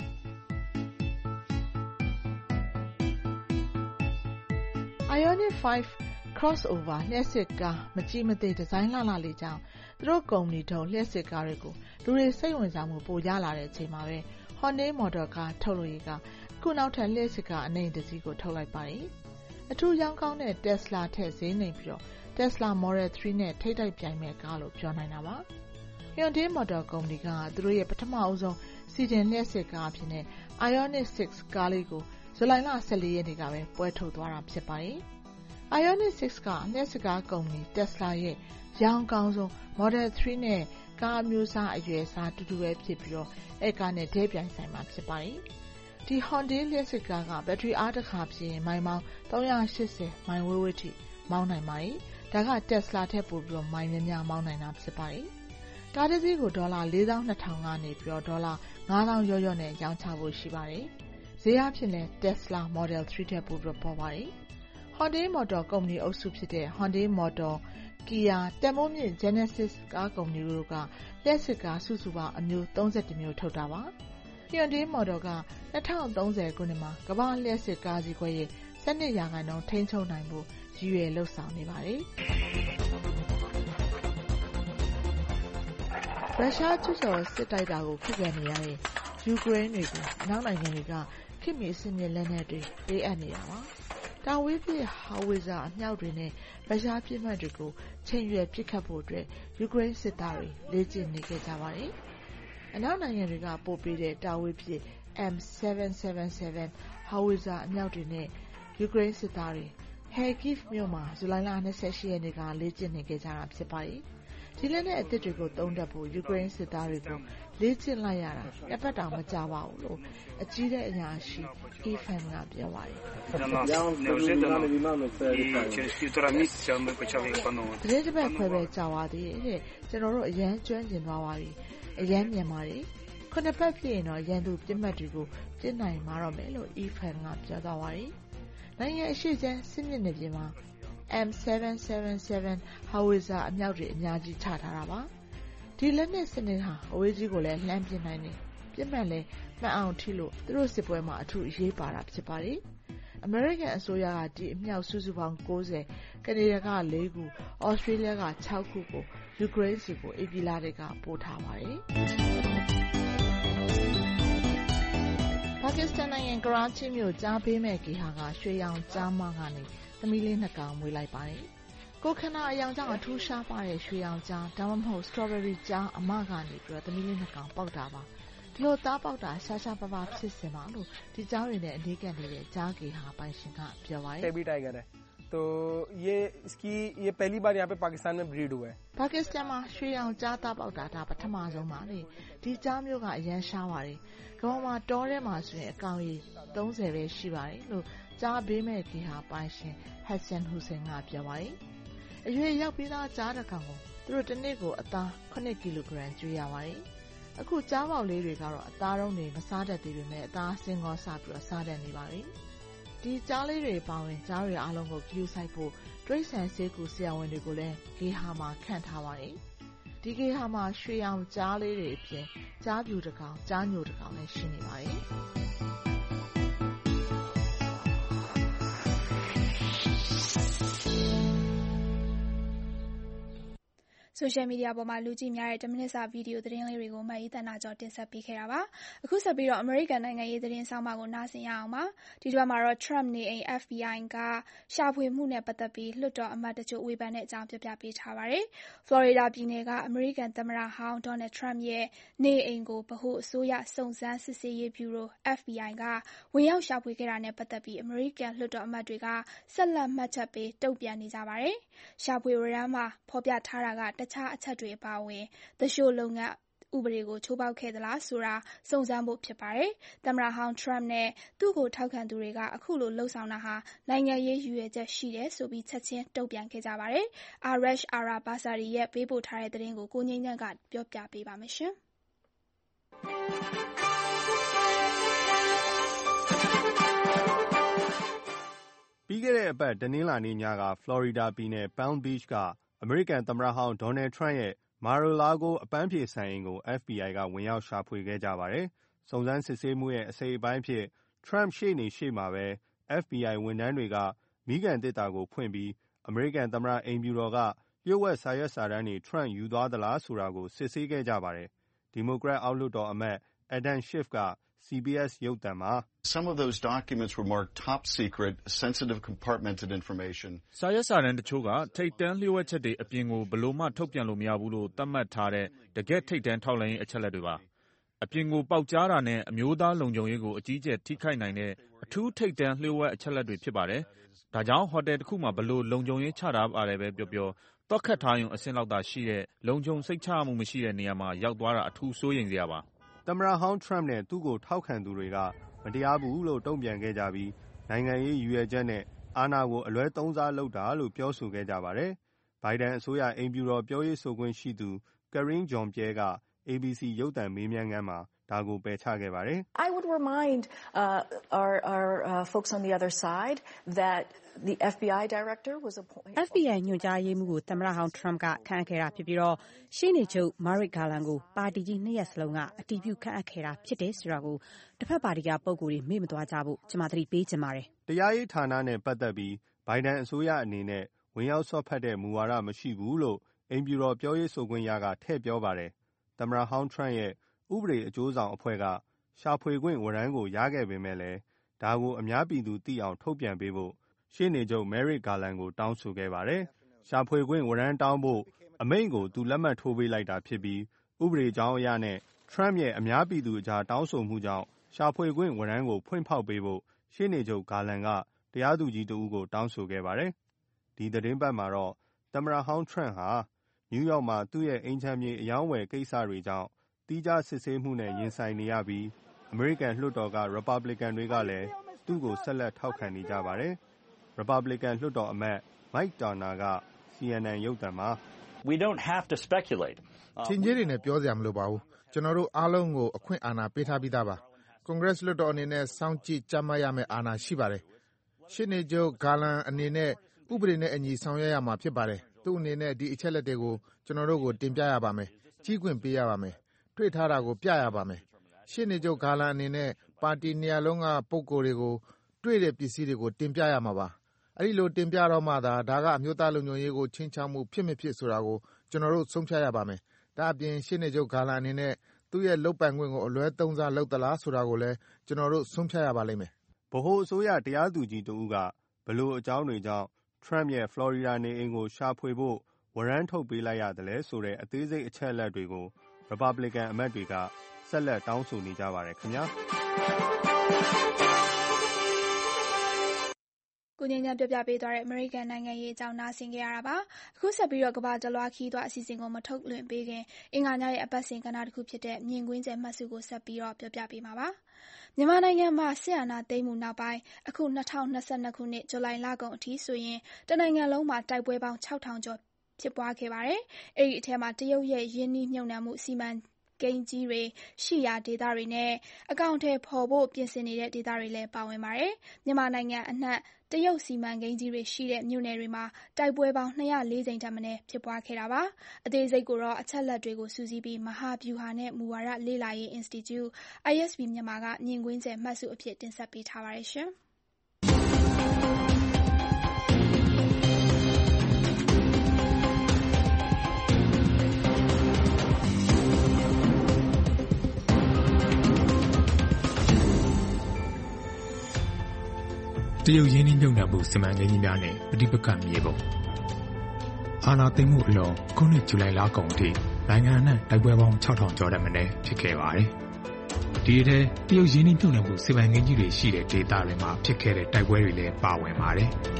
Ioniq ၅ Crossover လျှပ်စစ်ကားမကြီးမသေးဒီဇိုင်းလှလှလေးကြောင့်သူတို့ကုမ္ပဏီထုတ်လျှပ်စစ်ကားတွေကိုလူတွေစိတ်ဝင်စားမှုပိုရလာတဲ့အချိန်မှာပဲ Hyundai မော်တော်ကားထုတ်လုပ်ရေးကအခုနောက်ထပ်လျှပ်စစ်ကားအနှိမ်တစ်စီးကိုထုတ်လိုက်ပါတယ်။အထူးရောင်းကောင်းတဲ့ Tesla ထက်ဈေးနှိမ်ပြီးတော့ Tesla Model ၃နဲ့ထိပ်တိုက်ပြိုင်မဲ့ကားလို့ပြောနိုင်တာပါ။ Hyundai မော်တော်ကုမ္ပဏီကသူတို့ရဲ့ပထမအဦးဆုံးစီဒင်လျှပ်စစ်ကားအဖြစ်နဲ့ Ioniq ၆ကားလေးကိုဇူလိုင်လ၁၄ရက်နေ့ကပဲပွဲထုတ်သွားတာဖြစ်ပါတယ်။ Ioniq six ကလျှပ်စစ်ကားကုမ္ပဏီ Tesla ရဲ့ရောင်းကောင်းဆုံး Model three နဲ့ကားအမျိုးအစားအရွယ်အစားတူတူပဲဖြစ်ပြီးတော့အဲကားနဲ့ဒဲပြိုင်ဆိုင်မှာဖြစ်ပါတယ်။ဒီ Hyundai လျှပ်စစ်ကားကဘက်ထရီအားတစ်ခါဖြည့်ရင်မိုင်ပေါင်းthree hundred eightyမိုင်ဝေးဝေးထိမောင်းနိုင်ပါတယ်။ဒါက Tesla ထက်ပိုပြီးတော့မိုင်များများမောင်းနိုင်တာဖြစ်ပါတယ်။ကားတစ်စီးကိုဒေါ်လာfour thousand two hundredကနေပြီးတော့ဒေါ်လာfive thousandရော့ရော့နဲ့ရောင်းချဖို့ရှိပါတယ်။ဈေးအဖြစ်လည်း Tesla Model three ထက်ပိုပြီးတော့ပေါ်ပါတယ်။ Hyundai Motor ကုမ္ပဏီအုပ်စုဖြစ်တဲ့ Hyundai Motor, Kia, တန်ဖိုးမြင့် Genesis ကားကုမ္ပဏီတို့ကလျှပ်စစ်ကားစုစုပေါင်းအမျိုးthirty-twoမျိုးထုတ်တာပါ။ Hyundai Motor ကtwenty thirtyခုနှစ်မှာကမ္ဘာလျှပ်စစ်ကားဈေးကွက်ရဲ့twelveရာခိုင်နှုန်းထိန်းချုပ်နိုင်ဖို့ရည်ရွယ်လှုပ်ဆောင်နေပါတယ်။ရုရှားကျူးကျော်စစ်တိုက်တာကိုခုခံနေရတဲ့ယူကရိန်းတွေကိုအနောက်နိုင်ငံတွေကခေတ်မီအဆင့်မြင့်လက်နက်တွေပေးအပ်နေတာပါ။တာဝေးပစ်ဟောင်ဝစ်ဇာအမြောက်တွေနဲ့ရုရှားပစ်မှတ်တွေကိုချိန်ရွယ်ပစ်ခတ်ဖို့အတွက်ယူကရိန်းစစ်သားတွေလေ့ကျင့်နေခဲ့ကြပါတယ်။အနောက်နိုင်ငံတွေကပို့ပေးတဲ့တာဝေးပစ် M seven seventy-seven ဟောင်ဝစ်ဇာအမြောက်တွေနဲ့ယူကရိန်းစစ်သားတွေ Kharkiv မြို့မှာဇူလိုင်လtwenty-eightရက်နေ့ကလေ့ကျင့်နေခဲ့ကြတာဖြစ်ပါတယ်။ဒီလက်နက်အသစ်တွေကိုသုံးတတ်ဖို့ယူကရိန်းစစ်သားတွေကိုလေ့ကျင့်လိုက်ရတာနှစ်ပတ်တောင်မကြာပါဘူးလို့အကြီးတဲ့အရာရှိ Ifan ကပြောပါတယ်။ဒီတစ်ပတ်ခွဲပဲကြာသွားသေးတယ်။ကျွန်တော်တို့အရန်ကျွမ်းကျင်သွားပါပြီ။အရန်မြန်ပါတယ်။ခုနှစ်ပတ်ပြည့်ရင်တော့ရန်သူပြစ်မှတ်တွေကိုပြစ်နိုင်မှာတော့မယ်လို့ Ifan ကပြောသွားပါတယ်။နိုင်ငံအရှိချမ်းစစ်မျက်နှာပြင်မှာM seven seventy-seven ဟောင်ဝစ်ဇာအမြောက်တွေအများကြီးချထားတာပါ။ဒီလက်နက်စနစ်ဟာအဝေးကြီးကိုလည်းလှမ်းပစ်နိုင်တယ်။ပြစ်မှတ်လည်းမှန်အောင်ထိလို့သူတို့စစ်ပွဲမှာအထူးအရေးပါတာဖြစ်ပါတယ်။ အမေရိကန်အစိုးရကဒီအမြောက်စုစုပေါင်းninety, ကနေဒါကfourခု, ဩစတြေးလျကsixခုကိုယူကရိန်းစီကိုဧပြီလတည်းကပို့ထားပါတယ်။ပါကစ္စတန်နိုင်ငံကရာချီမြို့ကြားပေးမဲ့ဂေဟာကရွှေရောင်ကြားမကနေသမီးလေးနှစ်ကောင်မွေးလိုက်ပါတယ်။ကိုခန္ဓာအယောင်ကြောင့်အထူးရှားပါတဲ့ရွှေရောင်ကြားဒါမှမဟုတ် strawberry ကြားအမကနေပြီးတော့သမီးလေးနှစ်ကောင်ပေါက်တာပါ။ဒီလိုသားပေါက်တာရှားရှားပါးပါးဖြစ်စင်ပါလို့ဒီကြားတွေနဲ့အနီးကပ်နေတဲ့ကြားဂေဟာပိုင်ရှင်ကပြောပါတယ်။ tabby tiger है तो ये इसकी ये पहली बार यहाँ पे पाकिस्तान में ब्रीड हुआ है ပါကစ္စတန်မှာရွှေရောင်ကြားသားပေါက်တာဒါပထမဆုံးပါလေဒီကြားမျိုးကအရန်ရှားပါတယ်ကမ္ဘာမှာတောထဲမှာဆိုရင်အကောင်ကြီးthirtyပဲရှိပါတယ်လို့ကြားပေးမဲ့ဂေဟာပိုင်ရှင် Hassan Hussein ကပြောပါတယ်အရွယ်ရောက်ပြီးသားကြားတစ်ကောင်ကိုသူတို့တစ်နေ့ကိုအသားnineကီလိုဂရမ်ကျွေးရပါတယ်အခုကြားပေါက်လေးတွေကတော့အသားတုံးတွေမစားတတ်သေးပေမဲ့အသားစင်ကောစားပြီးတော့စားတတ်နေပါပြီဒီကြားလေးတွေပေါဝင်ကြားတွေအားလုံးကိုဂရုစိုက်ဖို့တိရစ္ဆာန်ဆေးကူဆရာဝန်တွေကိုလည်းဂေဟာမှာခန့်ထားပါတယ်ဒီဂေဟာမှာရွှေရောင်ကြားလေးတွေအပြင်ကြားပြူတစ်ကောင်ကြားညိုတစ်ကောင်လည်းရှိနေပါတယ်ဆိုရှယ်မီဒီယာပေါ်မှာလူကြည့်များတဲ့tenမိနစ်စာဗီဒီယိုသတင်းလေးတွေကိုမအေးသန္တာကျော်တင်ဆက်ပေးခဲ့တာပါ။အခုဆက်ပြီးတော့အမေရိကန်နိုင်ငံရေးသတင်းဆောင်းပါးကိုနားဆင်ရအောင်ပါ။ဒီတစ်ပတ်မှာတော့ Trump နေအိမ် F B I ကရှာဖွေမှုနဲ့ပတ်သက်ပြီးလွှတ်တော်အမတ်တချို့ဝေဖန်တဲ့အကြောင်းပြောပြပေးထားပါတယ်။ ဖလော်ရီဒါပြည်နယ်ကအမေရိကန်သမ္မတဟောင်း Donald Trump ရဲ့နေအိမ်ကိုဗဟိုအစိုးရစုံစမ်းစစ်ဆေးရေးဗျူရို F B I ကဝင်ရောက်ရှာဖွေခဲ့တာနဲ့ပတ်သက်ပြီးအမေရိကန်လွှတ်တော်အမတ်တွေကဆက်လက်မှတ်ချက်ပေးတုံ့ပြန်နေကြပါတယ်။ရှာဖွေဝရမ်းမှာဖော်ပြထားတာကတခြားအချက်တွေအပါအဝင်သူလျှိုလုပ်ငန်းဥပဒေကိုချိုးဖောက်ခဲ့သလားဆိုတာစုံစမ်းဖို့ဖြစ်ပါတယ်။သမ္မတဟောင်း Trump နဲ့သူ့ကိုထောက်ခံသူတွေကအခုလိုလှုံ့ဆော်တာဟာနိုင်ငံရေးရည်ရွယ်ချက်ရှိတယ်ဆိုပြီးချက်ချင်းတုံ့ပြန်ခဲ့ကြပါတယ်။ Arash Arabasadi ရဲ့ပေးပို့ထားတဲ့သတင်းကိုကိုငြိမ်းချမ်းကပြောပြပေးပါမယ်ရှင်။ပြီးခဲ့တဲ့အပတ်တနင်္လာနေ့ညကဖလော်ရီဒါပြည်နယ် Palm Beach ကအမေရိကန်သမ္မတဟောင်း Donald Trump ရဲ့ Mar-a-Lago အပန်းဖြေစံအိမ်ကို F B I ကဝင်ရောက်ရှာဖွေခဲ့ကြပါတယ်။စုံစမ်းစစ်ဆေးမှုရဲ့အစိတ်အပိုင်းအဖြစ် Trump ရှေ့နေရှေ့မှာပဲ F B I ဝန်ထမ်းတွေကမီးခံသေတ္တာကိုဖွင့်ပြီးအမေရိကန်သမ္မတအိမ်ဖြူတော်ကလျှို့ဝှက်စာရွက်စာတမ်းတွေ Trump ယူသွားသလားဆိုတာကိုစစ်ဆေးခဲ့ကြပါတယ်။ဒီမိုကရက်အောက်လွှတ်တော်အမတ် Adam Schiff က C B S ရုပ်သံမှာ Some of those documents were marked top secret, sensitive compartmented information. စာရွက်စာတမ်းတချို့ကထိပ်တန်းလျှို့ဝှက်ချက်တွေအပြင်ကိုဘယ်လိုမှထုတ်ပြန်လို့မရဘူးလို့သတ်မှတ်ထားတဲ့တကယ့်ထိပ်တန်းထောက်လှမ်းရေးအချက်အလက်တွေပါ။အပြင်ကိုပေါက်ကြားတာနဲ့အမျိုးသားလုံခြုံရေးကိုအကြီးအကျယ်ထိခိုက်နိုင်တဲ့အထူးထိပ်တန်းလျှို့ဝှက်အချက်အလက်တွေဖြစ်ပါတယ်။ဒါကြောင့်ဟိုတယ်တစ်ခုမှာဘလို့လုံခြုံရေးချထားပါတယ်ပဲပြောပြောတော့ခတ်ထားရင်အဆင့်လောက်သာရှိတဲ့လုံခြုံစိတ်ချမှုမရှိတဲ့နေရာမှာရောက်သွားတာအထူးစိုးရိမ်စရာပါ။သမ္မတဟောင်း Trump နဲ့သူ့ကိုထောက်ခံသူတွေကမတရားဘူးလို့တုံ့ပြန်ခဲ့ကြပြီးနိုင်ငံရေးရည်ရွယ်ချက်နဲ့အာဏာကိုအလွဲသုံးစားလုပ်တာလို့ပြောဆိုခဲ့ကြပါတယ်။ ဘိုင်ဒန်အစိုးရအိမ်ဖြူတော်ပြောရေးဆိုခွင့်ရှိသူ Karine Jean-Pierre က A B C ရုပ်သံမေးမြန်းခန်းမှာဒါကိုပယ်ချခဲ့ပါတယ်။ I would remind uh, our, our uh, folks on the other side that the F B I director was appointed. F B I ညွှန်ကြားရေးမှူးကိုသမ္မတဟောင်း Trump ကခန့်အပ်ခဲ့တာဖြစ်ပြီးတော့ရှေ့နေချုပ် Merrick Garland ကိုပါတီကြီးနှစ်ရပ်စလုံးကအတည်ပြုခန့်အပ်ခဲ့တာဖြစ်တယ်ဆိုတာကိုတစ်ဖက်ပါတီကပုံကိုယ်တွေမေ့မသွားကြဖို့ကျွန်မသတိပေးချင်ပါတယ်။တရားရေးဌာနနဲ့ပတ်သက်ပြီးဘိုင်ဒန်အစိုးရအနေနဲ့ဝင်ရောက်ဆော့ဖက်တဲ့မူဝါဒမရှိဘူးလို့အိမ်ဖြူတော်ပြောရေးဆိုခွင့်ရကထည့်ပြောပါတယ်။သမ္မတဟောင်း Trump ရဲ့ဥပဒေအကျိုးဆောင်အဖွဲ့ကရှာဖွေခွင့်ဝရမ်းကိုရခဲ့ပေမဲ့လည်းဒါကိုအများပြည်သူသိအောင်ထုတ်ပြန်ပေးဖို့ရှေ့နေချုပ် Merrick Garland ကိုတောင်းဆိုခဲ့ပါတယ်။ရှာဖွေခွင့်ဝရမ်းတောင်းဖို့အမိန့်ကိုသူလက်မှတ်ထိုးပေးလိုက်တာဖြစ်ပြီးဥပဒေကြောင်းအရနဲ့ Trump ရဲ့အများပြည်သူအကြားတောင်းဆိုမှုကြောင့်ရှာဖွေခွင့်ဝရမ်းကိုဖွင့်ဖောက်ပေးဖို့ရှေ့နေချုပ် Garland ကတရားသူကြီးတဦးကိုတောင်းဆိုခဲ့ပါတယ်။ဒီသတင်းပတ်မှာတော့သမ္မတဟောင်း Trump ဟာနယူးယောက်မှာသူ့ရဲ့အိမ်ခြံမြေအယောင်းဝယ်ကိစ္စတွေကြောင့်တီးခြားစစ်ဆေးမှုနဲ့ရင်ဆိုင်နေရပြီးအမေရိကန်လွှတ်တော်က Republican တွေကလည်းသူ့ကိုဆက်လက်ထောက်ခံနေကြပါတယ်။ Republican လွှတ်တော်အမတ် Mike Turner က C N N ရုပ်သံမှာ We don't have to speculate. ထင်ကြီးတွေနဲ့ပြောစရာမလိုပါဘူး။ကျွန်တော်တို့အားလုံးကိုအခွင့်အာဏာပေးထားပြီးသားပါ။ Congress လွှတ်တော်အနေနဲ့စောင့်ကြည့်ကြပ်မတ်ရမယ့်အာဏာရှိပါတယ်။ရှေ့နေချုပ် Garland အနေနဲ့ဥပဒေနဲ့အညီဆောင်ရွက်ရမှာဖြစ်ပါတယ်။သူ့အနေနဲ့ဒီအချက်လက်တွေကိုကျွန်တော်တို့ကိုတင်ပြရပါမယ်။ကြီးခွင့်ပေးရပါမယ်။တွေ့ထားတာကိုပြရပါမယ်။ရှေ့နေချုပ် Garland အနေနဲ့ပါတီနေရာလုံးကပုဂ္ဂိုလ်တွေကိုတွေ့တဲ့ပစ္စည်းတွေကိုတင်ပြရမှာပါ။အဲဒီလိုတင်ပြတော့မှသာဒါကအမျိုးသားလုံခြုံရေးကိုချင်းချောက်မှုဖြစ်မဖြစ်ဆိုတာကိုကျွန်တော်တို့ဆုံးဖြတ်ရပါမယ်။ဒါအပြင်ရှေ့နေချုပ် Garland အနေနဲ့သူ့ရဲ့လုပ်ပိုင်ခွင့်ကိုအလွဲသုံးစားလုပ်သလားဆိုတာကိုလည်းကျွန်တော်တို့ဆုံးဖြတ်ရပါလိမ့်မယ်။ဗဟိုအစိုးရတရားသူကြီးတဦးကဘလို့အကြောင်းတွေကြောင့် Trump ရဲ့ Florida နေအိမ်ကိုရှာဖွေဖို့ဝရမ်းထုတ်ပေးလိုက်ရတယ်လဲဆိုတဲ့အသေးစိတ်အချက်အလက်တွေကို Republican အမတ်တွေကဆက်လက်တောင်းဆိုနေကြပါတယ်ခင်ဗျာကိုငင်းညပြောပြပေးသွားတဲ့ American နိုင်ငံရေးအကြောင်းနားဆင်ကြရတာပါအခုဆက်ပြီးတော့ကမ္ဘာတလွှားခီးသွားအစီအစဉ်ကိုမထုတ်လွှင့်ပေးခင်အင်္ဂါညရဲ့အပတ်စဉ်ကဏ္ဍတစ်ခုဖြစ်တဲ့မြင်ကွင်းကျဲမှတ်စုကိုဆက်ပြီးတော့ပြောပြပေးမှာပါမြန်မာနိုင်ငံမှာဆီယနာသိမ်းမှုနောက်ပိုင်းအခု၂၀၂၂ခုနှစ်ဇူလိုင်လကုန်အထိဆိုရင်တနိုင်ငံလုံးမှာတိုက်ပွဲပေါင်း၆ထောင်ကျော်ဖြစ်ပွားခဲ့ပါတယ်။အဲဒီအထက်မှာတရုတ်ရဲ့ယင်းနှီးမြှုပ်နှံမှုစီမံကိန်းကြီးတွေရှိရာဒေသတွေနဲ့အကောင့်ထဲပေါ်ဖို့ပြင်ဆင်နေတဲ့ဒေသတွေလည်းပါဝင်ပါတယ်။မြန်မာနိုင်ငံအနှံ့တရုတ်စီမံကိန်းကြီးတွေရှိတဲ့မြို့နယ်တွေမှာတိုက်ပွဲပေါင်း၂၀၄ကြိမ်ထက်မနည်းဖြစ်ပွားခဲ့တာပါ။အသေးစိတ်ကိုတော့အချက်လက်တွေကိုစုစည်းပြီးမဟာဗျူဟာနဲ့မူဝါဒလေ့လာရေး Institute I S B မြန်မာကမြင်ကွင်းကျဲမှတ်စုအဖြစ်တင်ဆက်ပေးထားပါတယ်ရှင်။တရုတ်ရင်းနှီးမြှုပ်နှံမှုစီမံကိန်းကြီးများနဲ့ပဋိပက္ခမြေပုံအာဏာသိမ်းမှုအလွန်ခုနှစ်ဇူလိုင်လကုန်ထိနိုင်ငံအနှံ့တိုက်ပွဲပေါင်း၆ထောင်ကျော်တဲ့မနည်းဖြစ်ခဲ့ပါတယ်။ဒီအထဲတရုတ်ရင်းနှီးမြှုပ်နှံမှုစီမံကိန်းကြီးတွေရှိတဲ့ဒေသတွေမှာဖြစ်ခဲ့တဲ့တိုက်ပွဲတွေလည်းပါဝင်ပါတယ်။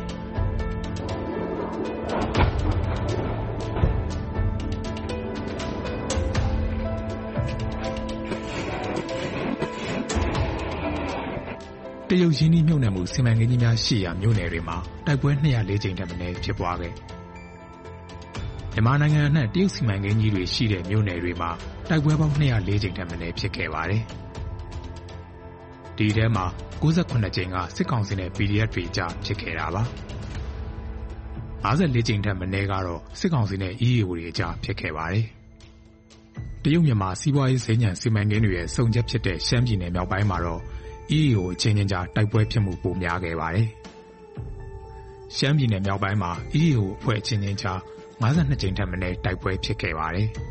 တရုတ်ရင်းနှီးမြှုပ်နှံမှုစီမံကိန်းကြီးများရှိရာမြို့နယ်တွေမှာတိုက်ပွဲ၂၀၄ကြိမ်ထက်မနည်းဖြစ်ပွားခဲ့မြန်မာနိုင်ငံအနှံ့တရုတ်စီမံကိန်းကြီးတွေရှိတဲ့မြို့နယ်တွေမှာတိုက်ပွဲပေါင်း၂၀၄ကြိမ်ထက်မနည်းဖြစ်ခဲ့ပါတယ်။ဒီထဲမှာ၉၇ကြိမ်ကစစ်ကောင်စီနဲ့ P D F တွေကြားဖြစ်ခဲ့တာပါ။၅၄ကြိမ်ထက်မနည်းကတော့စစ်ကောင်စီနဲ့ E A O တွေကြားဖြစ်ခဲ့ပါတယ်။တရုတ်မြန်မာစီးပွားရေးစင်ញံစီမံကိန်းတွေရဲ့စုံချက်ဖြစ်တဲ့ရှမ်းပြည်နယ်မြောက်ပိုင်းမှာတော့E A O အချင်းချင်းကြားတိုက်ပွဲဖြစ်မှုပိုများခဲ့ပါတယ်။ရှမ်းပြည်နယ်မြောက်ပိုင်းမှာ E A O အဖွဲ့အချင်းချင်းကြား၅၂ကြိမ်ထက်မနည်းတိုက်ပွဲဖြစ်ခဲ့ပါတယ်။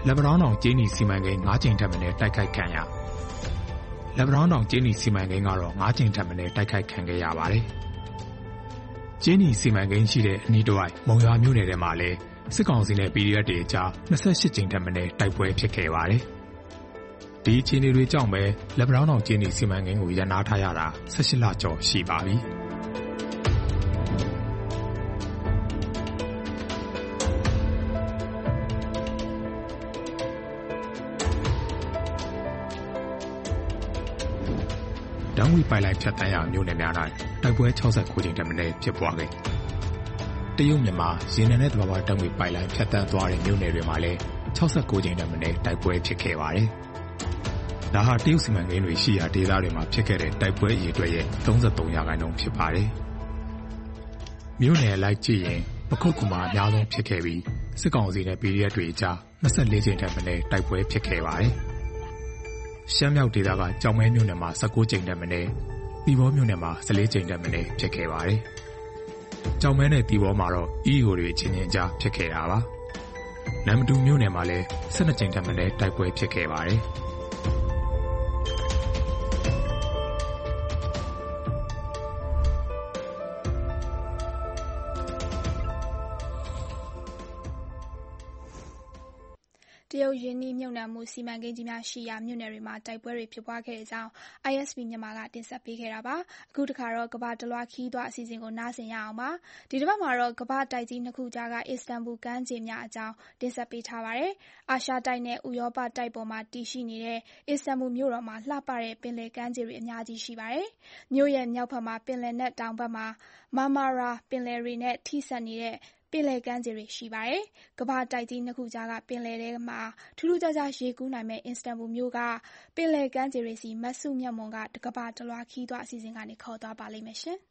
လက်ပံတောင်းတောင်ကျေးနီစီမံကိန်း၅ကြိမ်ထက်မနည်းတိုက်ခိုက်ခံရလက်ပံတောင်းတောင်ကျေးနီစီမံကိန်းကတော့၅ကြိမ်ထက်မနည်းတိုက်ခိုက်ခံခဲ့ရပါတယ်ကျေးနီစီမံကိန်းရှိတဲ့အနီးတစ်ဝိုက်မုံရွာမြို့နယ်ထဲမှာလည်းစစ်ကောင်စီနဲ့ ပီဒီအက်ဖ် တွေအကြား၂၈ကြိမ်ထက်မနည်းတိုက်ပွဲဖြစ်ခဲ့ပါတယ်ဒီအခြေအနေတွေကြောင့်ပဲလက်ပံတောင်းတောင်ကျေးနီစီမံကိန်းကိုရပ်နားထားရတာ၁၈လကျော်ရှိပါပြီတန်းဝီပိုင်လိုင်းဖြတ်တန်းရာမြို့နယ်များ၌တိုက်ပွဲ၆၉ကြိမ်ထက်မနည်းဖြစ်ပွားခဲ့တရုတ်မြန်မာရေနံနဲ့သဘာဝတန်းဝီပိုင်လိုင်းဖြတ်တန်းသွားတဲ့မြို့နယ်တွေမှာလည်း၆၉ကြိမ်ထက်မနည်းတိုက်ပွဲဖြစ်ခဲ့ပါတယ်။ဒါဟာတရုတ်စီမံကိန်းတွေရှိရာဒေသတွေမှာဖြစ်ခဲ့တဲ့တိုက်ပွဲအရေအတွက်ရဲ့၃၃ရာခိုင်နှုန်းဖြစ်ပါတယ်။မြို့နယ်လိုက်ကြည့်ရင်ပခုတ်ကူမှာအများဆုံးဖြစ်ခဲ့ပြီးစစ်ကောင်စီနဲ့ ပီဒီအက်ဖ် တွေအကြား၂၄ကြိမ်ထက်မနည်းတိုက်ပွဲဖြစ်ခဲ့ပါတယ်။ရှမ်းမြောက်ဒေသကကြောင်မဲမြို့နယ်မှာ၁၉ကြိမ်ထက်မနည်း၊သီပေါမြို့နယ်မှာ၁၄ကြိမ်ထက်မနည်းဖြစ်ခဲ့ပါတယ်။ကြောင်မဲနဲ့သီပေါမှာတော့ အီအို တွေချင်းချင်းကြားဖြစ်ခဲ့တာပါ။နမ္မတူမြို့နယ်မှာလည်း၁၂ကြိမ်ထက်မနည်းတိုက်ပွဲဖြစ်ခဲ့ပါတယ်။တရုတ်ရင်းနှီးမြှုပ်နှံမှုစီမံကိန်းကြီးများရှိရာမြို့နယ်တွေမှာတိုက်ပွဲတွေဖြစ်ပွားခဲ့တဲ့အကြောင်း အိုင်အက်စ်ဘီ မြန်မာကတင်ဆက်ပေးခဲ့တာပါ။အခုတစ်ခါတော့ကမ္ဘာတစ်လွှားခရီးသွားအစီအစဉ်ကိုနားဆင်ရအောင်ပါ။ဒီတစ်ပတ်မှာတော့ကမ္ဘာတိုက်ကြီးနှစ်ခုကြားကအစ္စတန်ဘူလ်ကမ်းခြေများအကြောင်းတင်ဆက်ပေးထားပါတယ်။အာရှတိုက်နဲ့ဥရောပတိုက်ပေါ်မှာတည်ရှိနေတဲ့အစ္စတန်ဘူလ်မြို့တော်မှာလှပတဲ့ပင်လယ်ကမ်းခြေတွေအများကြီးရှိပါတယ်။မြို့ရဲ့မြောက်ဘက်မှာပင်လယ်နက်တောင်ဘက်မှာမာမာရာပင်လယ်တွေနဲ့ထိစပ်နေတဲ့ပင်လယ်ကမ်းခြေတွေရှိပါတယ်။ကမ္ဘာတိုက်ကြီးနှစ်ခုကြားကပင်လယ်ထဲမှာထူးထူးခြားခြားရေကူးနိုင်မယ့်အစ္စတန်ဘူလ်မြို့ကပင်လယ်ကမ်းခြေတွေစီမစုမြတ်မွန်ကကမ္ဘာတစ်လွှားခရီးသွားအစီအစဉ်ကနေခေါ်သွားပါလိမ့်မယ်ရှင်။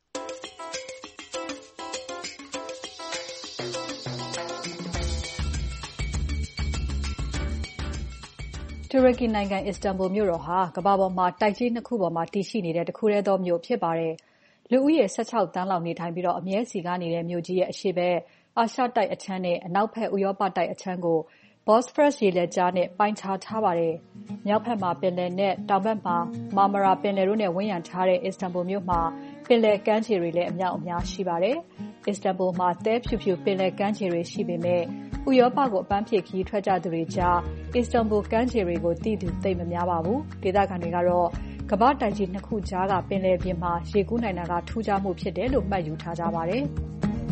တူရကီနိုင်ငံအစ္စတန်ဘူလ်မြို့တော်ဟာကမ္ဘာပေါ်မှာတိုက်ကြီးနှစ်ခုပေါ်မှာတည်ရှိနေတဲ့တစ်ခုတည်းသောမြို့ဖြစ်ပါတယ်။လူဦးရေ၁၆သန်းလောက်နေထိုင်ပြီးအမြဲစည်ကားနေတဲ့မြို့ကြီးရဲ့အရှေ့ဘက်အာရှတိုက်အခြမ်းနဲ့အနောက်ဘက်ဥရောပတိုက်အခြမ်းကို Bosphorus ရေလက်ကြားနဲ့ပိုင်းခြားထားပါတယ်။မြောက်ဘက်မှာပင်လယ်နဲ့တောင်ဘက်မှာမာမာရာပင်လယ်တို့နဲ့ဝန်းရံထားတဲ့အစ္စတန်ဘူလ်မြို့မှာပင်လယ်ကမ်းခြေတွေလည်းအမြောက်အများရှိပါတယ်။အစ္စတန်ဘူလ်မှာသဲဖြူဖြူပင်လယ်ကမ်းခြေတွေရှိပေမဲ့ဥရောပကိုအပန်းဖြေခရီးထွက်ကြသူတွေကြားအစ္စတန်ဘူလ်ကမ်းခြေတွေကိုသိသူသိပ်မများပါဘူး။ဒေသခံတွေကတော့ကမ္ဘာတိုက်ကြီးနှစ်ခုကြားကပင်လယ်ပြင်မှာရေကူးနိုင်တာကထူးခြားမှုဖြစ်တယ်လို့မှတ်ယူထားကြပါတယ်။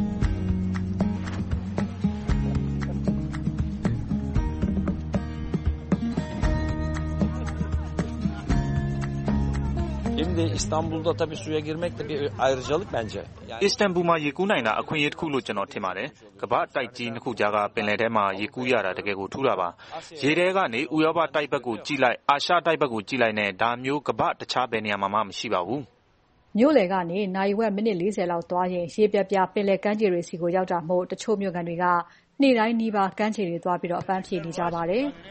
Şimdi İstanbul'da tabii suya girmek de bir ayrıcalık bence. Yani... İstanbul မှာရေကူးနိုင်တာအခွင့်အရေးတစ်ခုလို့ကျွန်တော်ထင်ပါတယ်။ကမ္ဘာတိုက်ကြီးနှစ်ခုကြားကပင်လယ်ထဲမှာရေကူးရတာတကယ်ကိုထူးတာပါ။ရေထဲကနေဥရောပတိုက်ဘက်ကိုကြည့်လိုက်အာရှတိုက်ဘက်ကိုကြည့်လိုက်နဲ့ဒါမျိုးကမ္ဘာတခြားဘယ်နေရာမှာမှမရှိပါဘူး။မြို့လေကနေနိုင်ဝက်မိနစ်၄၀လောက်သွားရင်ရေပြပြပင်လယ်ကမ်းခြေတွေစီကိုရောက်တာမို့တချို့မြို့ကန်တွေကနေ့တိုင်းနီးပါးကမ်းခြေတွေသွားပြီးတော့အပန်းဖြေနေကြပါတယ်။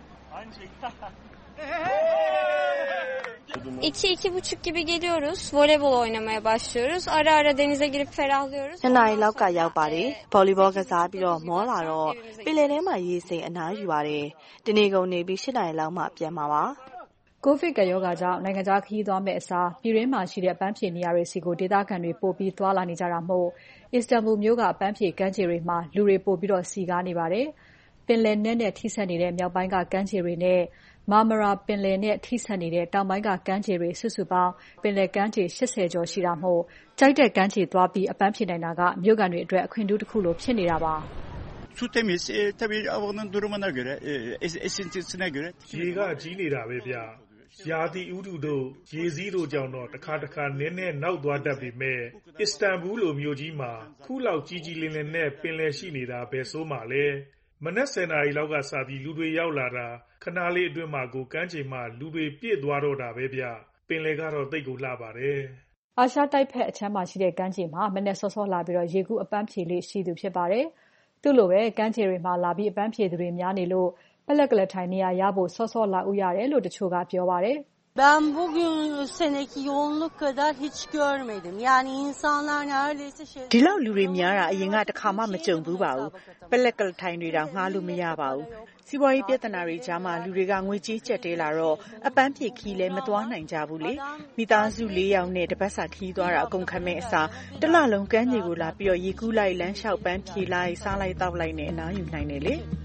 İki, iki buçuk gibi geliyoruz. Voleybol oynamaya başlıyoruz. Ara ara denize girip ferahlıyoruz. နှစ်နာရီလောက်ကရောက်ပါတယ်။ဗော်လီဘောကစားပြီးတော့မောလာတော့ပင်လယ်ထဲမှာရေစိမ်အနားယူပါတယ်။ဒီနေ့ကုန်နေပြီး၈နာရီလောက်မှပြန်မှာပါ။ကိုဗစ်ကရောဂါကြောင့်နိုင်ငံခြားခရီးသွားမဲ့အစားပြည်တွင်းမှာရှိတဲ့အပန်းဖြေနေရာတွေစီကိုဒေသခံတွေပို့ပြီးသွားလာနေကြတာမို့အစ္စတန်ဘူလ်မြို့ကအပန်းဖြေကမ်းခြေတွေမှာလူတွေပို့ပြီးတော့စီကားနေပါတယ်။ပင်လယ်နက်နဲ့ထိစပ်နေတဲ့မြောက်ပိုင်းကကမ်းခြေတွေနဲ့မာမာရာပင်လယ်နဲ့ထိစပ်နေတဲ့တောင်ပိုင်းကကမ်းခြေတွေစုစုပေါင်းပင်လယ်ကမ်းခြေ၈၀ကျော်ရှိတာမို့ကြိုက်တဲ့ကမ်းခြေသွားပြီးအပန်းဖြေနိုင်တာကမြို့ကန်တွေအတွက်အခွင့်အရေးတစ်ခုလိုဖြစ်နေတာပါ။ Su temiz tabii havanın durumuna göre esintisine göre ရေကကြီးနေတာပဲဗျ။ရာသီဥတုတို့ရေစီးတို့ကြောင့်တော့တစ်ခါတစ်ခါနည်းနည်းနောက်သွားတတ်ပေမဲ့အစ္စတန်ဘူလ်လိုမြို့ကြီးမှာခုလောက်ကြီးကြီးလင်းလင်းနဲ့ပင်လယ်ရှိနေတာပဲဆိုမှလဲမနက်၁၀နာရီလောက်ကစပြီးလူတွေရောက်လာတာခဏလေးအတွင်းမှာကိုကမ်းခြေမှာလူတွေပြည့်သွားတော့တာပဲဗျပင်လယ်ကတော့တိတ်ကိုလှပါတယ်အာရှတိုက်ဖက်အချမ်းမှာရှိတဲ့ကမ်းခြေမှာမနက်စောစောလာပြီးတော့ရေကူးအပန်းဖြေလေးရှိသူဖြစ်ပါတယ်သူ့လိုပဲကမ်းခြေတွေမှာလာပြီးအပန်းဖြေသူတွေများနေလို့ပလက်ကလထိုင်နေရရဖို့စောစောလာဥရတယ်လို့တချို့ကပြောပါတယ် Ben bugün seneki yoğunluk kadar hiç görmedim. Yani insanlar neredeyse şey... ဒီလောက်လူတွေများတာအရင်ကတစ်ခါမှမကြုံဘူးပါဘူး။ပလက်ကလထိုင်တွေတောင်ငှားလို့မရပါဘူး။စီးပွားရေးပြဿနာတွေကြားမှာလူတွေကငွေကြေးကျပ်တဲလာတော့အပန်းဖြေခီးလည်းမသွားနိုင်ကြဘူးလေ။မိသားစု၄ယောက်နဲ့တပတ်စာခီးသွားတာအကုန်ခံမဲ့အစားတစ်လလုံးကမ်းခြေကိုလာပြီးတော့ရေကူးလိုက်လမ်းလျှောက်ပန်းဖြေလိုက်စားလိုက်တောက်လိုက်နဲ့အနားယူနိုင်တယ်လေ။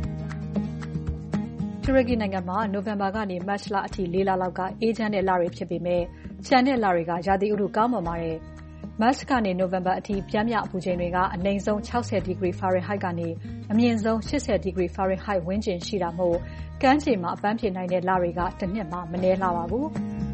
တူရကီနိုင်ငံမှာနိုဝင်ဘာကနေမတ်လအထိလေးလလောက်ကအေးချမ်းတဲ့လတွေဖြစ်ပေမဲ့ချမ်းတဲ့လတွေကရာသီဥတုကောင်းမွန်ပါတယ်။မတ်ကနေနိုဝင်ဘာအထိပြင်းပြအပူချိန်တွေကအနည်းဆုံးsixtyဒီဂရီဖာရင်ဟိုက်ကနေအမြင့်ဆုံးeightyဒီဂရီဖာရင်ဟိုက်ဝန်းကျင်ရှိတာမို့ကမ်းခြေမှာအပန်းဖြေနိုင်တဲ့လတွေကတစ်နှစ်မှမနည်းလာပါဘူး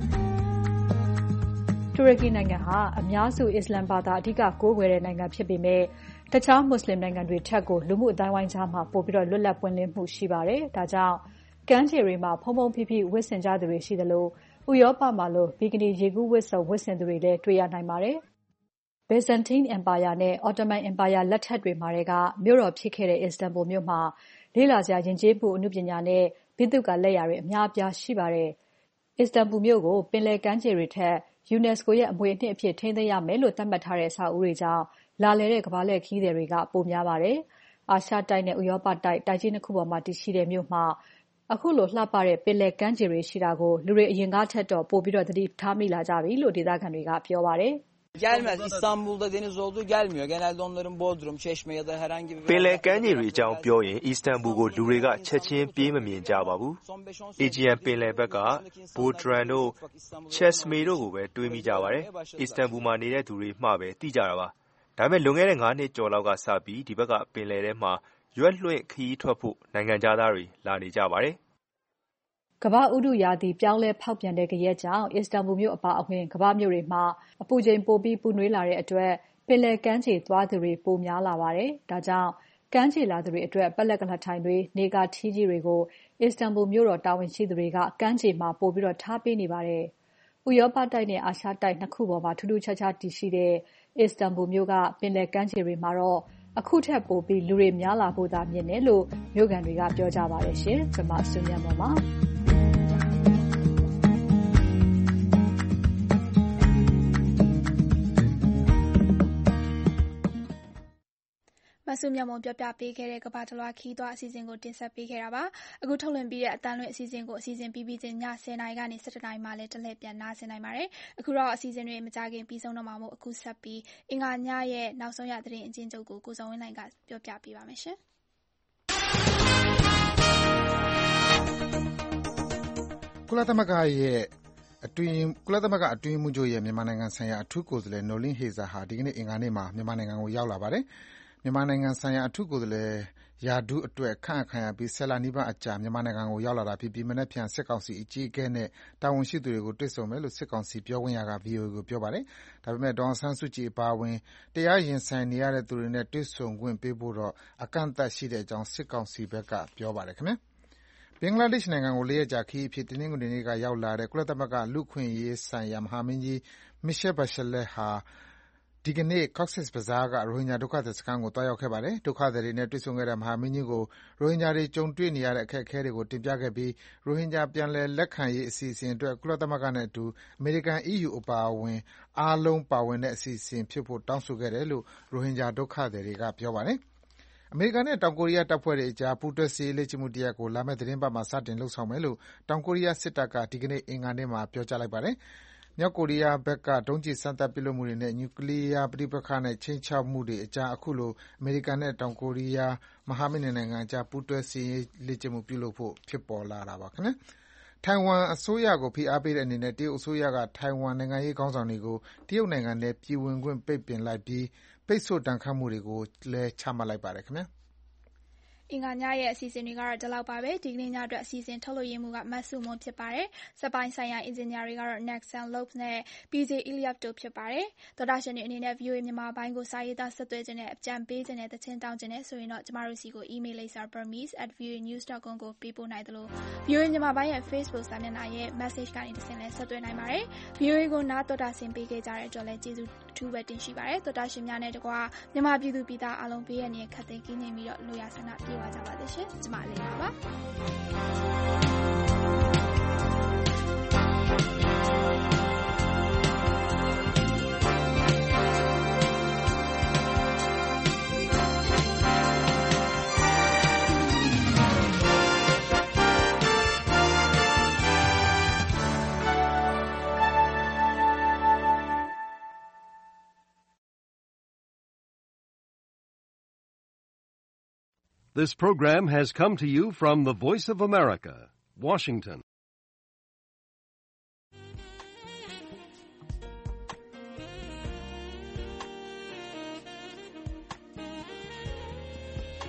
။တူရကီနိုင်ငံဟာအများစုအစ္စလမ်ဘာသာအဓိကကိုးကွယ်တဲ့နိုင်ငံဖြစ်ပေမဲ့တခြားမွတ်စလင်နိုင်ငံတွေထက်ကိုလူမှုအတိုင်းဝိုင်းကြားမှာပိုပြီးတော့လွတ်လပ်ပွင့်လင်းမှုရှိပါတယ်။ဒါကြောင့်ကမ်းခြေတွေမှာဖုံဖုံဖိဖိဝတ်ဆင်ကြသူတွေရှိသလိုဥရောပမှာလိုဘီကနီရေကူးဝတ်စုံဝတ်ဆင်သူတွေလည်းတွေ့ရနိုင်ပါတယ်။ Byzantine Empire နဲ့ Ottoman Empire လက်ထက်တွေမှာကမြို့တော်ဖြစ်ခဲ့တဲ့ Istanbul မြို့မှာလေ့လာစရာယဉ်ကျေးမှုအမှုပညာနဲ့ဗိသုကာလက်ရာတွေအများအပြားရှိပါတယ်။ Istanbul မြို့ကိုပင်လယ်ကမ်းခြေတွေထက် UNESCO ရဲ့အမွေအနှစ်အဖြစ်ထိန်းသိမ်းရမယ်လို့သတ်မှတ်ထားတဲ့အဆောက်အဦတွေကြောင့်လာလည်တဲ့ကမ္ဘာလှည့်ခရီးသည်တွေကပိုများပါတယ်။အာရှတိုက်နဲ့ဥရောပတိုက်တိုက်ကြီးနှစ်ခုပေါ်မှာတည်ရှိတဲ့မြို့မှာအခုလိုလှပတဲ့ပင်လယ်ကမ်းခြေတွေရှိတာကိုလူတွေအရင်ကထက်တော့ပိုပြီးတော့သတိထားမိလာကြပြီလို့ဒေသခံတွေကပြောပါတယ်။ Gelmez. İstanbul'da deniz olduğu gelmiyor. Genelde onların Bodrum, Çeşme ya da herhangi bir ပင်လယ်ကမ်းခြေတွေအကြောင်းပြောရင်အီစတန်ဘူကိုလူတွေကချက်ချင်းပြေးမမြင်ကြပါဘူး။ Aegean ပင်လယ်ဘက်က Bodrum တို့ Çeşme တို့ကိုပဲတွေးမိကြပါတယ်။ အီစတန်ဘူမှာနေတဲ့သူတွေမှပဲသိကြတာပါ။ဒါပေမဲ့လွန်ခဲ့တဲ့၅နှစ်ကျော်လောက်ကစပြီးဒီဘက်ကပင်လယ်ထဲမှာရွက်လွှင့်ခရီးထွက်ဖို့နိုင်ငံသားတွေလာနေကြပါတယ်။ကမ္ဘာဥတုရာသီပြောင်းလဲဖောက်ပြန်တဲ့ဂယက်ကြောင့် Istanbul မြို့အပါအဝင်ကမ္ဘာမြို့တွေမှာအပူချိန်ပိုပြီးပူနွေးလာတဲ့အတွက်ပင်လယ်ကမ်းခြေသွားသူတွေပိုများလာပါတယ်။ဒါကြောင့်ကမ်းခြေလာသူတွေအတွက်ပလက်ကလထိုင်တွေနေကာထီးကြီးတွေကို Istanbul မြို့တော်တာဝန်ရှိသူတွေကကမ်းခြေမှာပိုပြီးတော့ထားပေးနေပါတယ်။ဥရောပတိုက်နဲ့အာရှတိုက်နှစ်ခုပေါ်မှာထူးထူးခြားခြားတည်ရှိတဲ့ Istanbul မြို့ကပင်လယ်ကမ်းခြေတွေမှာတော့အခုထက်ပိုပြီးလူတွေများလာဖို့သာမြင်တယ်လို့မြို့ခံတွေကပြောကြပါတယ်ရှင်။ကျွန်မစုမြတ်မောင်ပါ။မဆုမြတ်မွန်ပြောပြပေးခဲ့တဲ့ကမ္ဘာတလွှာခီးသွွားအစီအစဉ်ကိုတင်ဆက်ပေးခဲ့တာပါအခုထုတ်လွှင့်ပြီးတဲ့အတန်းလွင့်အစီအစဉ်ကိုအစီအစဉ်ပြီးပြီးချင်းညtenနာရီကနေsevenနာရီမှလည်းတလှည့်ပြန်နားဆင်နိုင်ပါတယ်အခုတော့အစီအစဉ်တွေမကြခင်ပြီးဆုံးတော့မှာမို့အခုဆက်ပြီးအင်္ဂါညရဲ့နောက်ဆုံးရသတင်းအကျဉ်းချုပ်ကိုကိုစုံဝင်းနိုင်ကပြောပြပေးပါမယ်ရှင်ကုလသမဂ္ဂရဲ့အတွင်းကုလသမဂ္ဂအတွင်းမှုချုပ်ရဲ့မြန်မာနိုင်ငံဆိုင်ရာအထူးကိုယ်စားလှယ်နိုလင်းဟေဇာဟာဒီကနေ့အင်္ဂါနေ့မှာမြန်မာနိုင်ငံကိုရောက်လာပါတယ်မြန်မာနိုင်ငံဆိုင်ရာအထူးကိုယ်စားလှယ်ရာထူးအတွက်ခန့်အပ်ခံရပြီး၁၀လနီးပါးအကြာမြန်မာနိုင်ငံကိုရောက်လာတာဖြစ်ပြီးမနက်ဖြန်စစ်ကောင်စီအကြီးအကဲနဲ့တာဝန်ရှိသူတွေကိုတွေ့ဆုံမယ်လို့စစ်ကောင်စီပြောခွင့်ရက ဗွီအိုအေကိုပြောပါတယ်။ဒါပေမဲ့ဒေါ်အောင်ဆန်းစုကြည်အပါအဝင်တရားရင်ဆိုင်နေရတဲ့သူတွေနဲ့တွေ့ဆုံခွင့်ပေးဖို့တော့အကန့်အသတ်ရှိတဲ့အကြောင်းစစ်ကောင်စီဘက်ကပြောပါတယ်ခင်ဗျာ။ဘင်္ဂလားဒေ့ရှ်နိုင်ငံကိုလေးရက်ကြာခရီးအဖြစ်တနင်္ဂနွေနေ့ကရောက်လာတဲ့ကုလသမဂ္ဂလူ့အခွင့်အရေးဆိုင်ရာမဟာမင်းကြီး Michelle Bachelet ဟာဒီကနေ့ Cox's Bazar ကရိုဟင်ဂျာဒုက္ခသည်စခန်းကိုသွားရောက်ခဲ့ပါတယ်။ဒုက္ခသည်တွေနဲ့တွေ့ဆုံခဲ့တဲ့မဟာမင်းကြီးကိုရိုဟင်ဂျာတွေကြုံတွေ့နေရတဲ့အခက်အခဲတွေကိုတင်ပြခဲ့ပြီးရိုဟင်ဂျာပြန်လည်လက်ခံရေးအစီအစဉ်အတွက်ကုလသမဂ္ဂနဲ့အတူအမေရိကန် အီးယူ အပါအဝင်အားလုံးပါဝင်တဲ့အစီအစဉ်ဖြစ်ဖို့တောင်းဆိုခဲ့တယ်လို့ရိုဟင်ဂျာဒုက္ခသည်တွေကပြောပါတယ်။အမေရိကန်နဲ့တောင်ကိုရီးယားတပ်ဖွဲ့တွေအကြားပူးတွဲစစ်ရေးလေ့ကျင့်မှုတရပ်ကိုလာမယ့်သီတင်းပတ်မှာစတင်လုပ်ဆောင်မယ်လို့တောင်ကိုရီးယားစစ်တပ်ကဒီကနေ့အင်္ဂါနေ့မှာပြောကြားလိုက်ပါတယ်။မြောက်ကိုရီးယားဘက်ကဒုံးကျည်စမ်းသပ်ပစ်လွှတ်မှုတွေနဲ့နျူကလီးယားပဋိပက္ခနဲ့ခြိမ်းခြောက်မှုတွေအကြားအခုလိုအမေရိကန်နဲ့တောင်ကိုရီးယားမဟာမိတ်နှစ်နိုင်ငံအကြားပူးတွဲစစ်ရေးလေ့ကျင့်မှုပြုလုပ်ဖို့ဖြစ်ပေါ်လာတာပါခင်ဗျာ။ထိုင်ဝမ်အစိုးရကိုဖိအားပေးတဲ့အနေနဲ့တရုတ်အစိုးရကထိုင်ဝမ်နိုင်ငံရေးခေါင်းဆောင်တွေကိုတရုတ်နိုင်ငံထဲပြည်ဝင်ခွင့်ပိတ်ပင်လိုက်ပြီးပိတ်ဆို့ဒဏ်ခတ်မှုတွေကိုလည်းချမှတ်လိုက်ပါတယ်ခင်ဗျာ။အင်္ဂါညရဲ့အစီအစဉ်တွေကတော့ဒီလောက်ပါပဲဒီကနေ့ညအတွက်အစီအစဉ်ထုတ်လွှင့်ရမှုကမတ်စုမွန်ဖြစ်ပါတယ်စက်ပိုင်းဆိုင်ရာအင်ဂျင်နီယာတွေကတော့ Nexan Lopes နဲ့ ပီ ဂျေ Eliab တို့ဖြစ်ပါတယ်သောတာရှင်တွေအနေနဲ့ ဗွီအိုအေ မြန်မာပိုင်းကိုစာရေးသားဆက်သွယ်ခြင်းနဲ့အကြံပေးခြင်းနဲ့တခြင်းတောင်းခြင်းနဲ့ဆိုရင်တော့ကျမတို့စီကို email လိပ်စာ burmese at v o a news dot com ကိုပေးပို့နိုင်တယ်လို့ ဗွီအိုအေ မြန်မာပိုင်းရဲ့ Facebook စာမျက်နှာရဲ့ message ကနေတခြင်းလဲဆက်သွယ်နိုင်ပါတယ်ဗွီအိုအေကိုနားတော်တာဆင်ပေးခဲ့ကြတဲ့အတွက်လည်းကျေးဇူးအထူးပဲတင်ရှိပါတယ်တော်တာရှင်များနဲ့တကွာမြန်မာပြည်သူပြည်သားအားလုံးဘေးရန်ရဲ့ခတ်သိမ်းကင်းနေပြီးတော့လူရဆန္ဒပြေပါကြပါစေရှင်ကျမလေးပါပါ This program has come to you from the Voice of America, Washington.